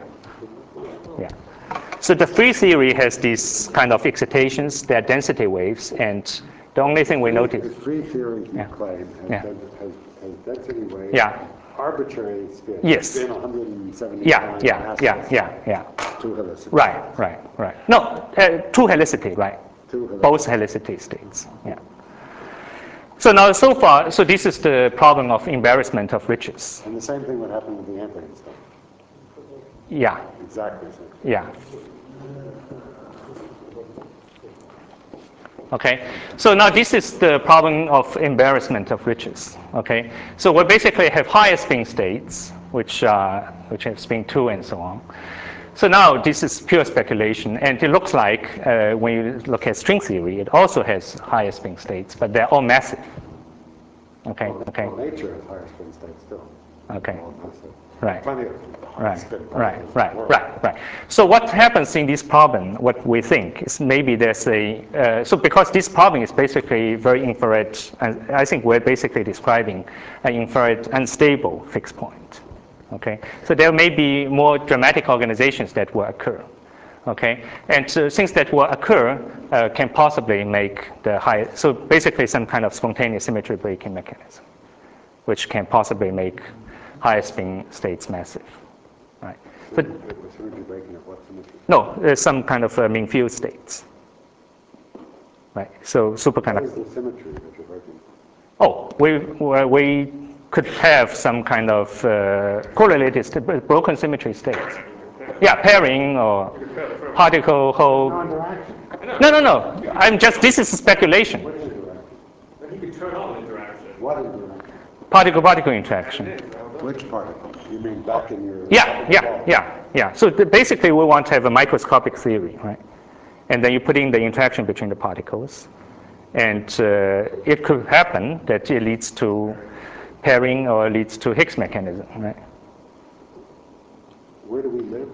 So the free theory has these kind of excitations, they're density waves, and the only thing we The noticed. free theory you Yeah. claim Yeah. has density waves. Yeah. Arbitrary spin. Yes. Spin 179 Yeah. Two helicity. Right. No, two helicity, right? Two helicity. Both helicity states. Yeah. So now, so far, so this is the problem of embarrassment of riches. And the same thing would happen with the antigen stuff. Yeah. Exactly the same. Yeah. Okay. So now this is the problem of embarrassment of riches. Okay. So we basically have higher spin states, which have spin 2 and so on. So now this is pure speculation, and it looks like when you look at string theory, it also has higher spin states, but they're all massive. Okay. Well, nature has higher spin states still. Okay. All massive. Right. Plenty of high spin particles in the world. Right. So what happens in this problem, what we think, is maybe there's so because this problem is basically very infrared, and I think we're basically describing an infrared unstable fixed point. Okay. So there may be more dramatic organizations that will occur. Okay. And so things that will occur can possibly make the high, so basically some kind of spontaneous symmetry breaking mechanism, which can possibly make higher spin states massive, right? But Symmetry breaking of what symmetry? no, there's some kind of mean field states, right? So What superconductor. is the symmetry that you're breaking? Oh, we could have some kind of correlated broken symmetry states. Yeah, pairing or particle hole. No. This is speculation. What interaction? Then you could turn on interaction. What interaction? Particle-particle interaction. Which particle? You mean back in your... Yeah. So basically, we want to have a microscopic theory, right? And then you put in the interaction between the particles, and it could happen that it leads to pairing or leads to Higgs mechanism, right? Where do we live?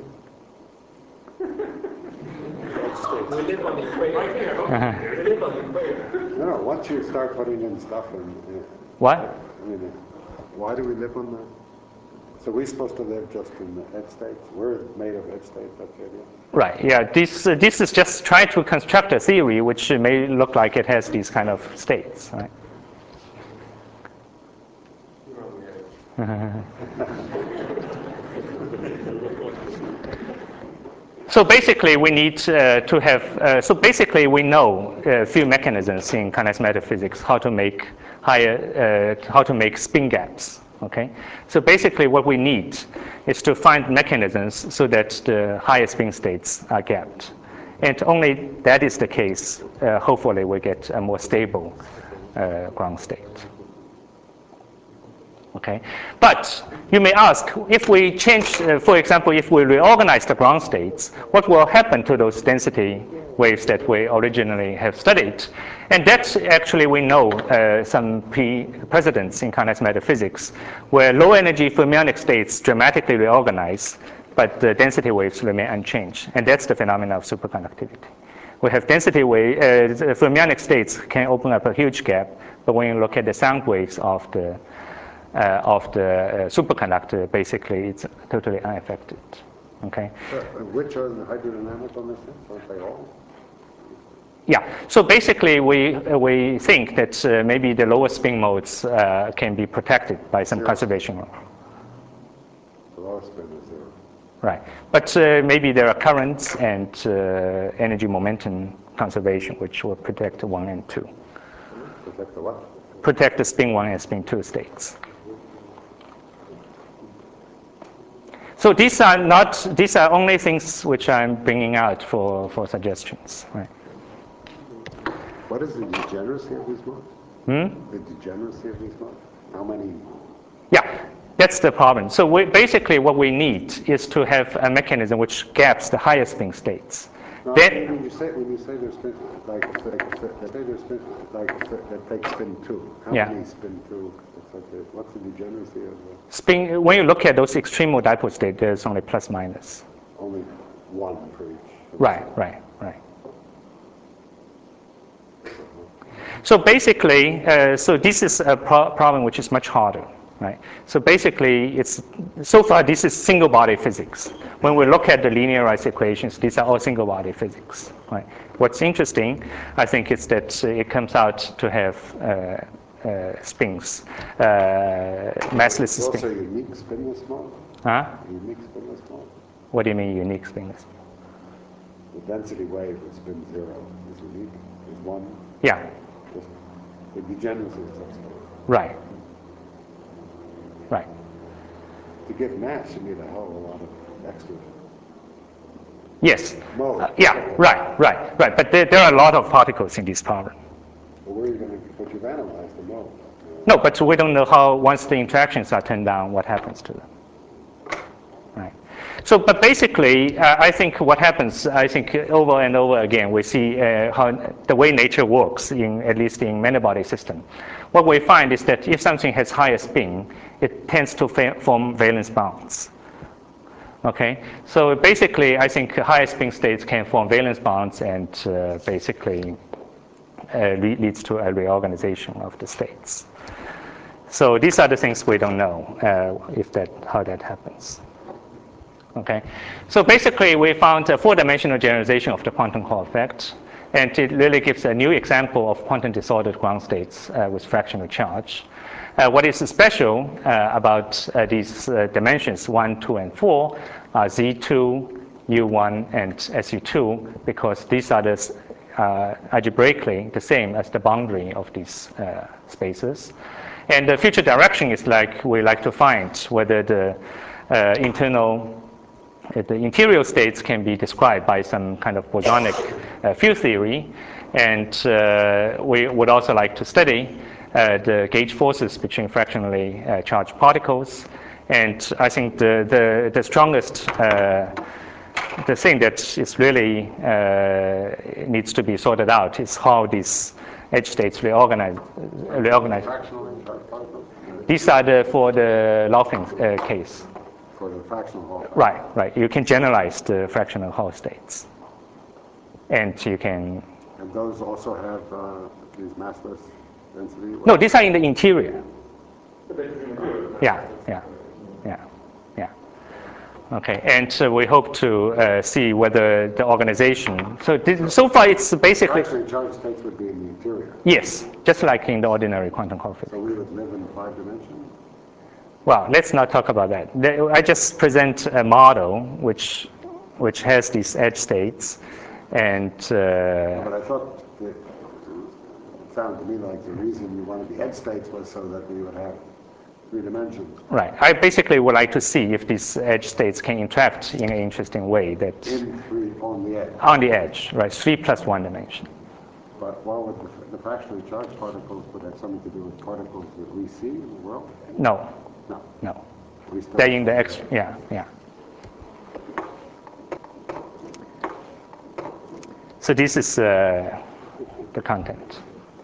We live on the equator. Right here. We live on the equator. No, once you start putting in stuff in... What? I mean, why do we live on the... So we're supposed to live just in the edge states? We're made of edge states, that's the idea? Right, yeah, this is just trying to construct a theory which may look like it has these kind of states, right? So basically, we need to have. So basically, we know a few mechanisms in condensed matter physics how to make spin gaps Okay, so basically what we need is to find mechanisms so that the higher spin states are gapped. And only that is the case, hopefully we get a more stable ground state. Okay, but you may ask, if we change, for example, if we reorganize the ground states, what will happen to those density waves that we originally have studied? And that's actually, we know some precedents in condensed matter physics, where low energy fermionic states dramatically reorganize, but the density waves remain unchanged. And that's the phenomenon of superconductivity. We have density waves, fermionic states can open up a huge gap, but when you look at the sound waves of the superconductor, basically it's totally unaffected. Okay. Which are the hydrodynamic on this thing? Aren't they all? Yeah. So basically, we think that maybe the lower spin modes can be protected by some conservation law. The lower spin is zero. Right. But maybe there are currents and energy momentum conservation, which will protect 1 and 2. Protect the what? Protect the spin 1 and spin 2 states. So these are only things which I'm bringing out for suggestions. Right. What is the degeneracy of these modes? The degeneracy of these modes? How many? Yeah, that's the problem. So basically what we need is to have a mechanism which gaps the higher spin states. No, Then, when you say there's spin, that takes spin 2. How many spin 2? What's the degeneracy of the? Spin, when you look at those extreme mode dipole states, there's only plus minus. Only 1 for each. Right. So basically, so this is a problem which is much harder, right? So basically, so far this is single body physics. When we look at the linearized equations, these are all single body physics, right? What's interesting, I think, is that it comes out to have spins, massless spin. Also unique spinless mode? Huh? Unique spinless mode? What do you mean unique spinless? The density wave with spin 0 is unique, is 1. Yeah. The degeneracy is subspace. Right. To get mass, you need a hell of a lot of extra. Yes. Mode. Yeah. Right. But there are a lot of particles in this problem. Well, where are you going to? But you've analyzed the mode. No, but we don't know how, once the interactions are turned down, what happens to them. Right. So, but basically, I think what happens, over and over again, we see how the way nature works, at least in many body system. What we find is that if something has higher spin, it tends to form valence bonds. Okay. So basically, I think higher spin states can form valence bonds, and basically leads to a reorganization of the states. So these are the things we don't know how that happens. Okay, so basically we found a 4-dimensional generalization of the quantum Hall effect, and it really gives a new example of quantum disordered ground states with fractional charge. What is special about these dimensions 1, 2, and 4 are Z2, U1, and SU2, because these are algebraically the same as the boundary of these spaces. And the future direction is we like to find whether the interior states can be described by some kind of bosonic field theory, and we would also like to study the gauge forces between fractionally charged particles. And I think the strongest, the thing that is really needs to be sorted out is how these edge states reorganize. Fractionally charged particles? These are for the Laughlin case. For the fractional Hall. Right. You can generalize the fractional Hall states, and you can. And those also have these massless density? No, these are in the interior. Yeah. Okay, and we hope to see whether the organization. So far, it's basically. Fractionally charged states would be in the interior. Yes, just like in the ordinary quantum Hall physics. So we would live in 5 dimensions? Well, let's not talk about that. I just present a model which has these edge states, and. But I thought it sounded to me like the reason you wanted the edge states was so that we would have 3 dimensions. Right. I basically would like to see if these edge states can interact in an interesting way. That In 3 on the edge. on the edge, right? 3 plus 1 dimension. But what would the fractionally charged particles would have something to do with particles that we see in the world? No, No. no. We still They're in the X. Yeah, yeah. So this is the content.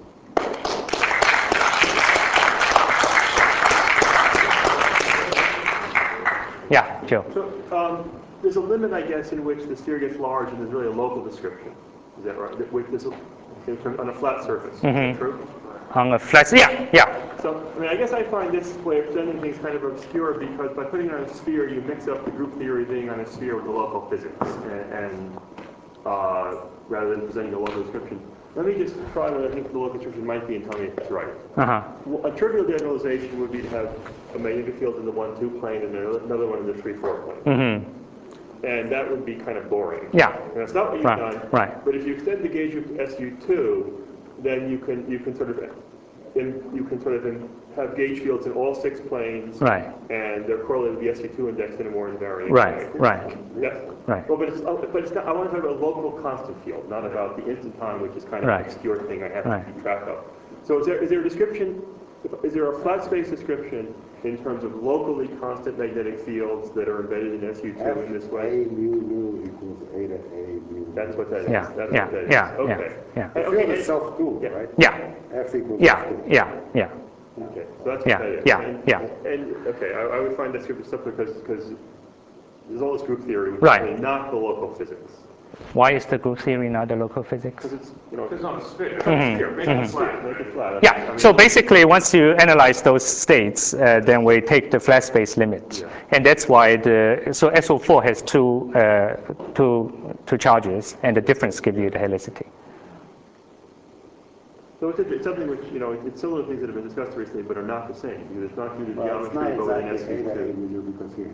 Yeah, Joe. So there's a limit, I guess, in which the sphere gets large and there's really a local description. Is that right? With this, on a flat surface. Is that true? On a flat, yeah, yeah. So, I mean, I guess I find this way of presenting things kind of obscure because by putting it on a sphere, you mix up the group theory being on a sphere with the local physics, and rather than presenting a local description. Let me just try what I think the local description might be and tell me if it's right. Well, a trivial generalization would be to have a magnetic field in the 1-2 plane and another one in the 3-4 plane. And that would be kind of boring. Yeah. And that's not what you've done. Right. But if you extend the gauge group to SU2, then you can sort of have gauge fields in all 6 planes. Right. And they're correlated with the SU2 index in a more invariant Right. way. Right. Yes. Right. Well, but it's not. I want to talk about a local constant field, not about the instant time, which is kind of an obscure thing I have to keep track of. So is there a description? Is there a flat space description in terms of locally constant magnetic fields that are embedded in SU2 in this way? A mu nu equals eta A mu. That's what that is. Yeah. That's Yeah. what that is. Yeah. Okay. Yeah. The field is self-cooled, Yeah. right? Yeah. F equals Yeah. F2. Yeah. Yeah. Okay. So that's Yeah, what that is. yeah, And, yeah. And okay, I would find that super stuff because there's all this group theory, which Right. is really not the local physics. Why is the group theory not the local physics? Because it's It's on a sphere. It's on a sphere. Make it flat. Make it flat. Yeah, I mean, so basically once you analyze those states, then we take the flat space limit. Yeah. And that's why so SO4 has two charges, and the difference gives you the helicity. So it's something which, it's similar to things that have been discussed recently, but are not the same. Because it's not due to Well, it's geometry, not but with an exactly eta A SU2. mu nu because you're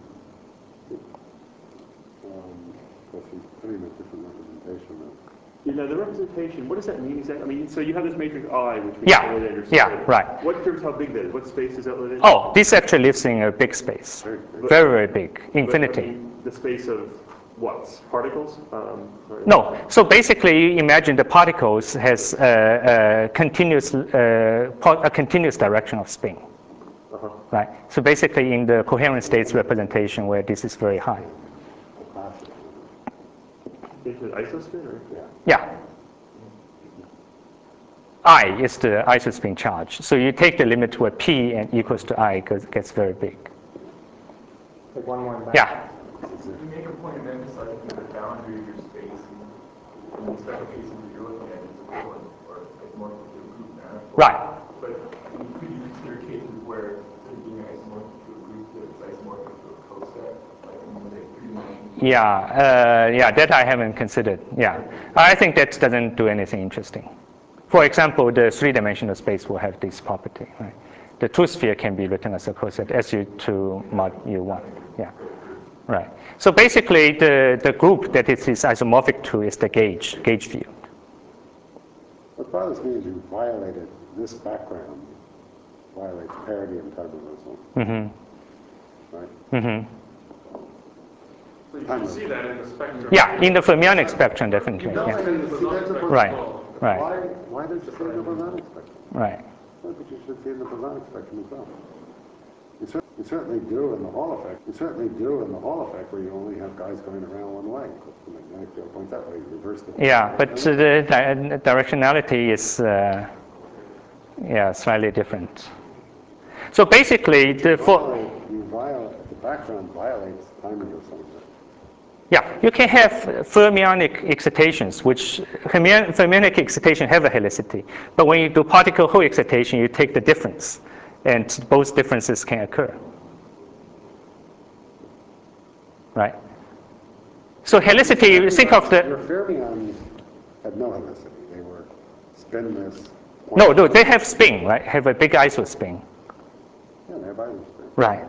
putting a different representation of. The representation, what does that mean exactly? I mean, so you have this matrix I, which means Yeah, lit under yeah, sphere. right. What determines how big that is? What space is that lit in? Oh, this actually lives in a big space. Very, very big. Infinity. But, I mean, the space of what? Particles? No. So basically, you imagine the particles has a continuous direction of spin. Right. So basically, in the coherent states representation, where this is very high. Into an isospin, or? Yeah. I is the isospin charge. So you take the limit where P and equals to I gets very big. Take one more back. Yeah. You make a point of emphasizing that the boundary of your space in the special cases that you're looking at is equivalent or isomorphic to a group manifold. Right. But could you consider cases where instead of being isomorphic to a group, that it's isomorphic to a coset, like in the 3D? Yeah, that I haven't considered. Yeah, I think that doesn't do anything interesting. For example, the 3-dimensional space will have this property. Right? The 2 sphere can be written as a coset SU2 mod U1. Yeah, right. So basically, the group that it is isomorphic to is the gauge field. What bothers me is you violated this background, violates parity and turbulence. Right? So you can see that in the spectrum. Yeah, in the fermionic spectrum, definitely. You Yeah. don't see the bosonic spectrum Right. at all. Right. Why does it say in the bosonic spectrum? Right. Well, but you should see in the bosonic spectrum as well. You certainly do in the Hall effect. You certainly do in the Hall effect where you only have guys going around one way. The magnetic field points that way. You reverse the. Yeah, but the directionality is slightly different. So basically, the background violates timing or something. Yeah, you can have fermionic excitations, which fermionic excitation have a helicity. But when you do particle Hall excitation, you take the difference, and both differences can occur. Right? So helicity, think of the... Your fermions had no helicity. They were spinless. No, they have spin, right? Have a big isospin. Yeah, they have isospin. Right.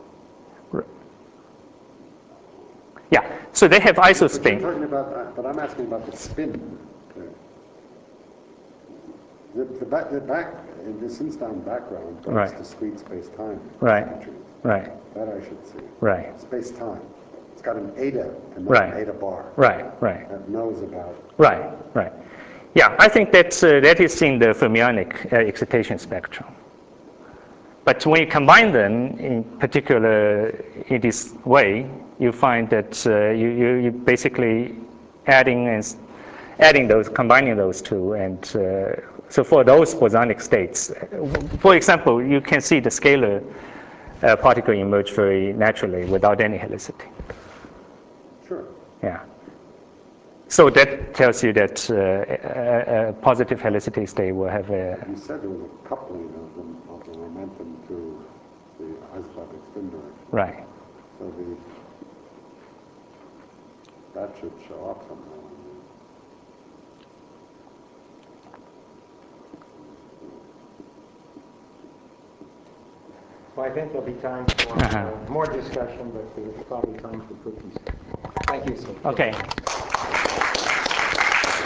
Yeah, so they have isospin. But, but I'm asking about the spin. The back, in this instant background, that's Right. discrete space-time. Right. symmetries. Right. That I should see. Right. Space-time. It's got an eta and not Right. an eta bar. Right. Right. That knows about. Right. Right. Yeah, I think that is in the fermionic excitation spectrum. But when you combine them, in particular in this way, you find that you basically combining those two, and so for those bosonic states, for example, you can see the scalar particle emerge very naturally without any helicity. Sure. Yeah. So that tells you that a positive helicity state will have a. You said there was a coupling of the momentum to the isotopic spin direction. Right. So that should show up somehow. Well, I think there'll be time for more discussion, but there's probably time for cookies. Thank you, sir. Okay.